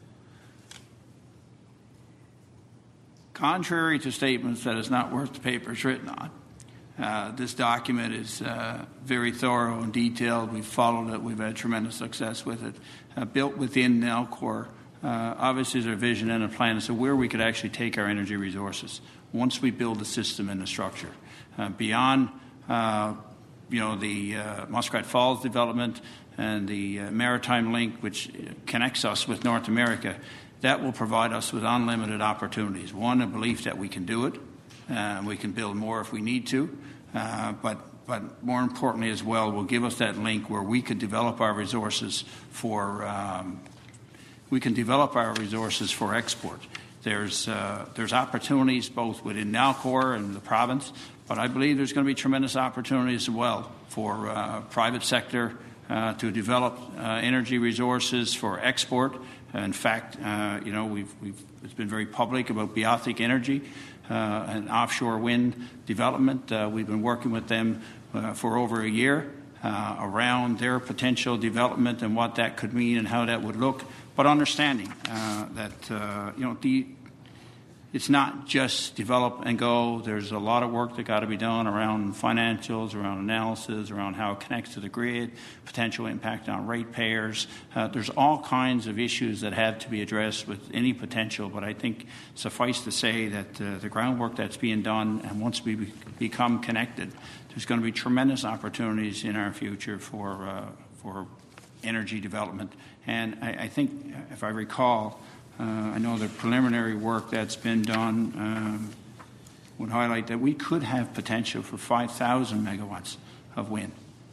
contrary to statements that it's not worth the paper it's written on, uh, this document is uh, very thorough and detailed. We've followed it. We've had tremendous success with it. Uh, built within Nalcor, uh, obviously there's a vision and a plan as to where we could actually take our energy resources once we build the system and the structure. Uh, beyond, uh, you know, the uh, Muskrat Falls development and the uh, maritime link, which connects us with North America, that will provide us with unlimited opportunities. One, a belief that we can do it. Uh, we can build more if we need to. Uh, but, but more importantly as well, will give us that link where we could develop our resources for um, we can develop our resources for export. There's uh, there's opportunities both within Nalcor and the province, but I believe there's going to be tremendous opportunities as well for uh, private sector uh, to develop uh, energy resources for export. In fact, uh, you know, we've, we've, it's been very public about Beothuk Energy uh, and offshore wind development. Uh, we've been working with them uh, for over a year uh, around their potential development and what that could mean and how that would look, but understanding uh, that, uh, you know, the it's not just develop and go. There's a lot of work that got to be done around financials, around analysis, around how it connects to the grid, potential impact on ratepayers. Uh, there's all kinds of issues that have to be addressed with any potential, but I think suffice to say that uh, the groundwork that's being done, and once we be- become connected, there's going to be tremendous opportunities in our future for, uh, for energy development. And I, I think, if I recall, Uh, I know the preliminary work that's been done um, would highlight that we could have potential for five thousand megawatts of wind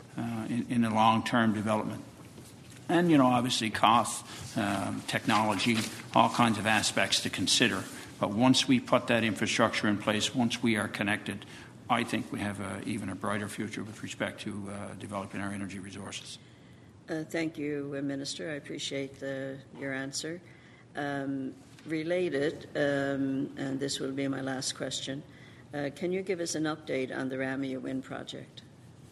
uh, in, in the long-term development. And, you know, obviously cost, um, technology, all kinds of aspects to consider. But once we put that infrastructure in place, once we are connected, I think we have a, even a brighter future with respect to uh, developing our energy resources. Uh, thank you, uh, Minister. I appreciate the, your answer. Um, related, um, and this will be my last question, uh, can you give us an update on the Ramia Wind project?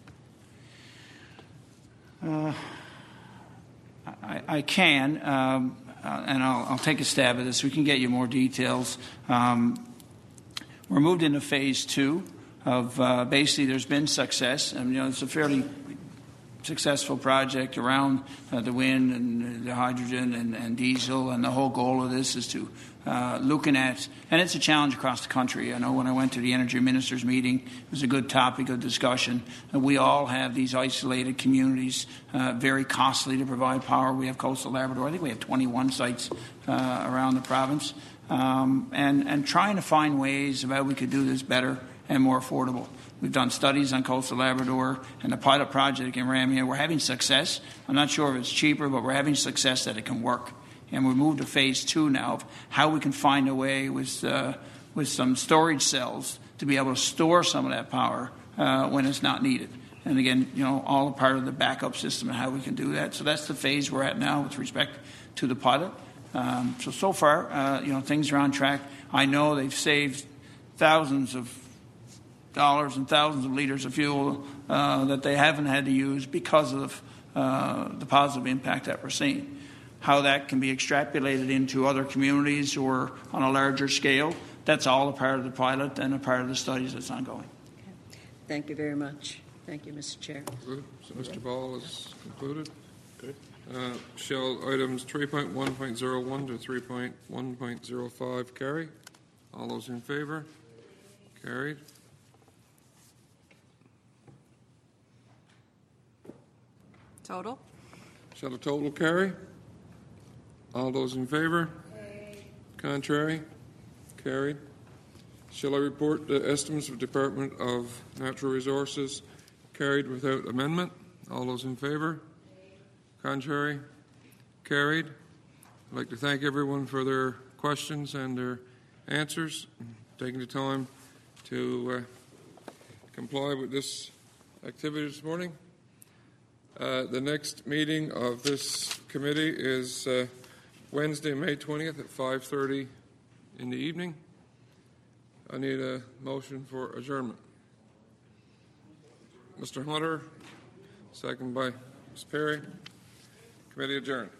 Uh, I, I can, um, uh, and I'll, I'll take a stab at this. We can get you more details. Um, we're moved into phase two of uh, basically there's been success. I mean, you know, it's a fairly successful project around uh, the wind and the hydrogen and, and diesel, and the whole goal of this is to uh, looking at, and it's a challenge across the country. I know when I went to the energy ministers meeting, it was a good topic of discussion. And we all have these isolated communities, uh, very costly to provide power. We have coastal Labrador. I think we have twenty-one sites uh, around the province, um, and, and trying to find ways of how we could do this better and more affordable. We've done studies on coastal Labrador and the pilot project in Ramia. We're having success. I'm not sure if it's cheaper, but we're having success that it can work. And we moved to phase two now of how we can find a way with uh, with some storage cells to be able to store some of that power uh, when it's not needed. And again, you know, all a part of the backup system and how we can do that. So that's the phase we're at now with respect to the pilot. Um, so so far, uh, you know, things are on track. I know they've saved thousands of dollars and thousands of liters of fuel uh, that they haven't had to use because of uh, the positive impact that we're seeing. How that can be extrapolated into other communities or on a larger scale, that's all a part of the pilot and a part of the studies that's ongoing. Okay. Thank you very much. Thank you, Mister Chair. Good. So Mister Ball is concluded. Good. Uh, shall items three point one point oh one to three point one point oh five carry? All those in favour? Carried. Total? Shall the total carry? All those in favour? Contrary? Carried. Shall I report the estimates of Department of Natural Resources carried without amendment? All those in favour? Contrary? Carried. I'd like to thank everyone for their questions and their answers, taking the time to uh, comply with this activity this morning. Uh, the next meeting of this committee is uh, Wednesday, May twentieth at five thirty in the evening. I need a motion for adjournment. Mister Hunter, second by Miz Perry. Committee adjourned.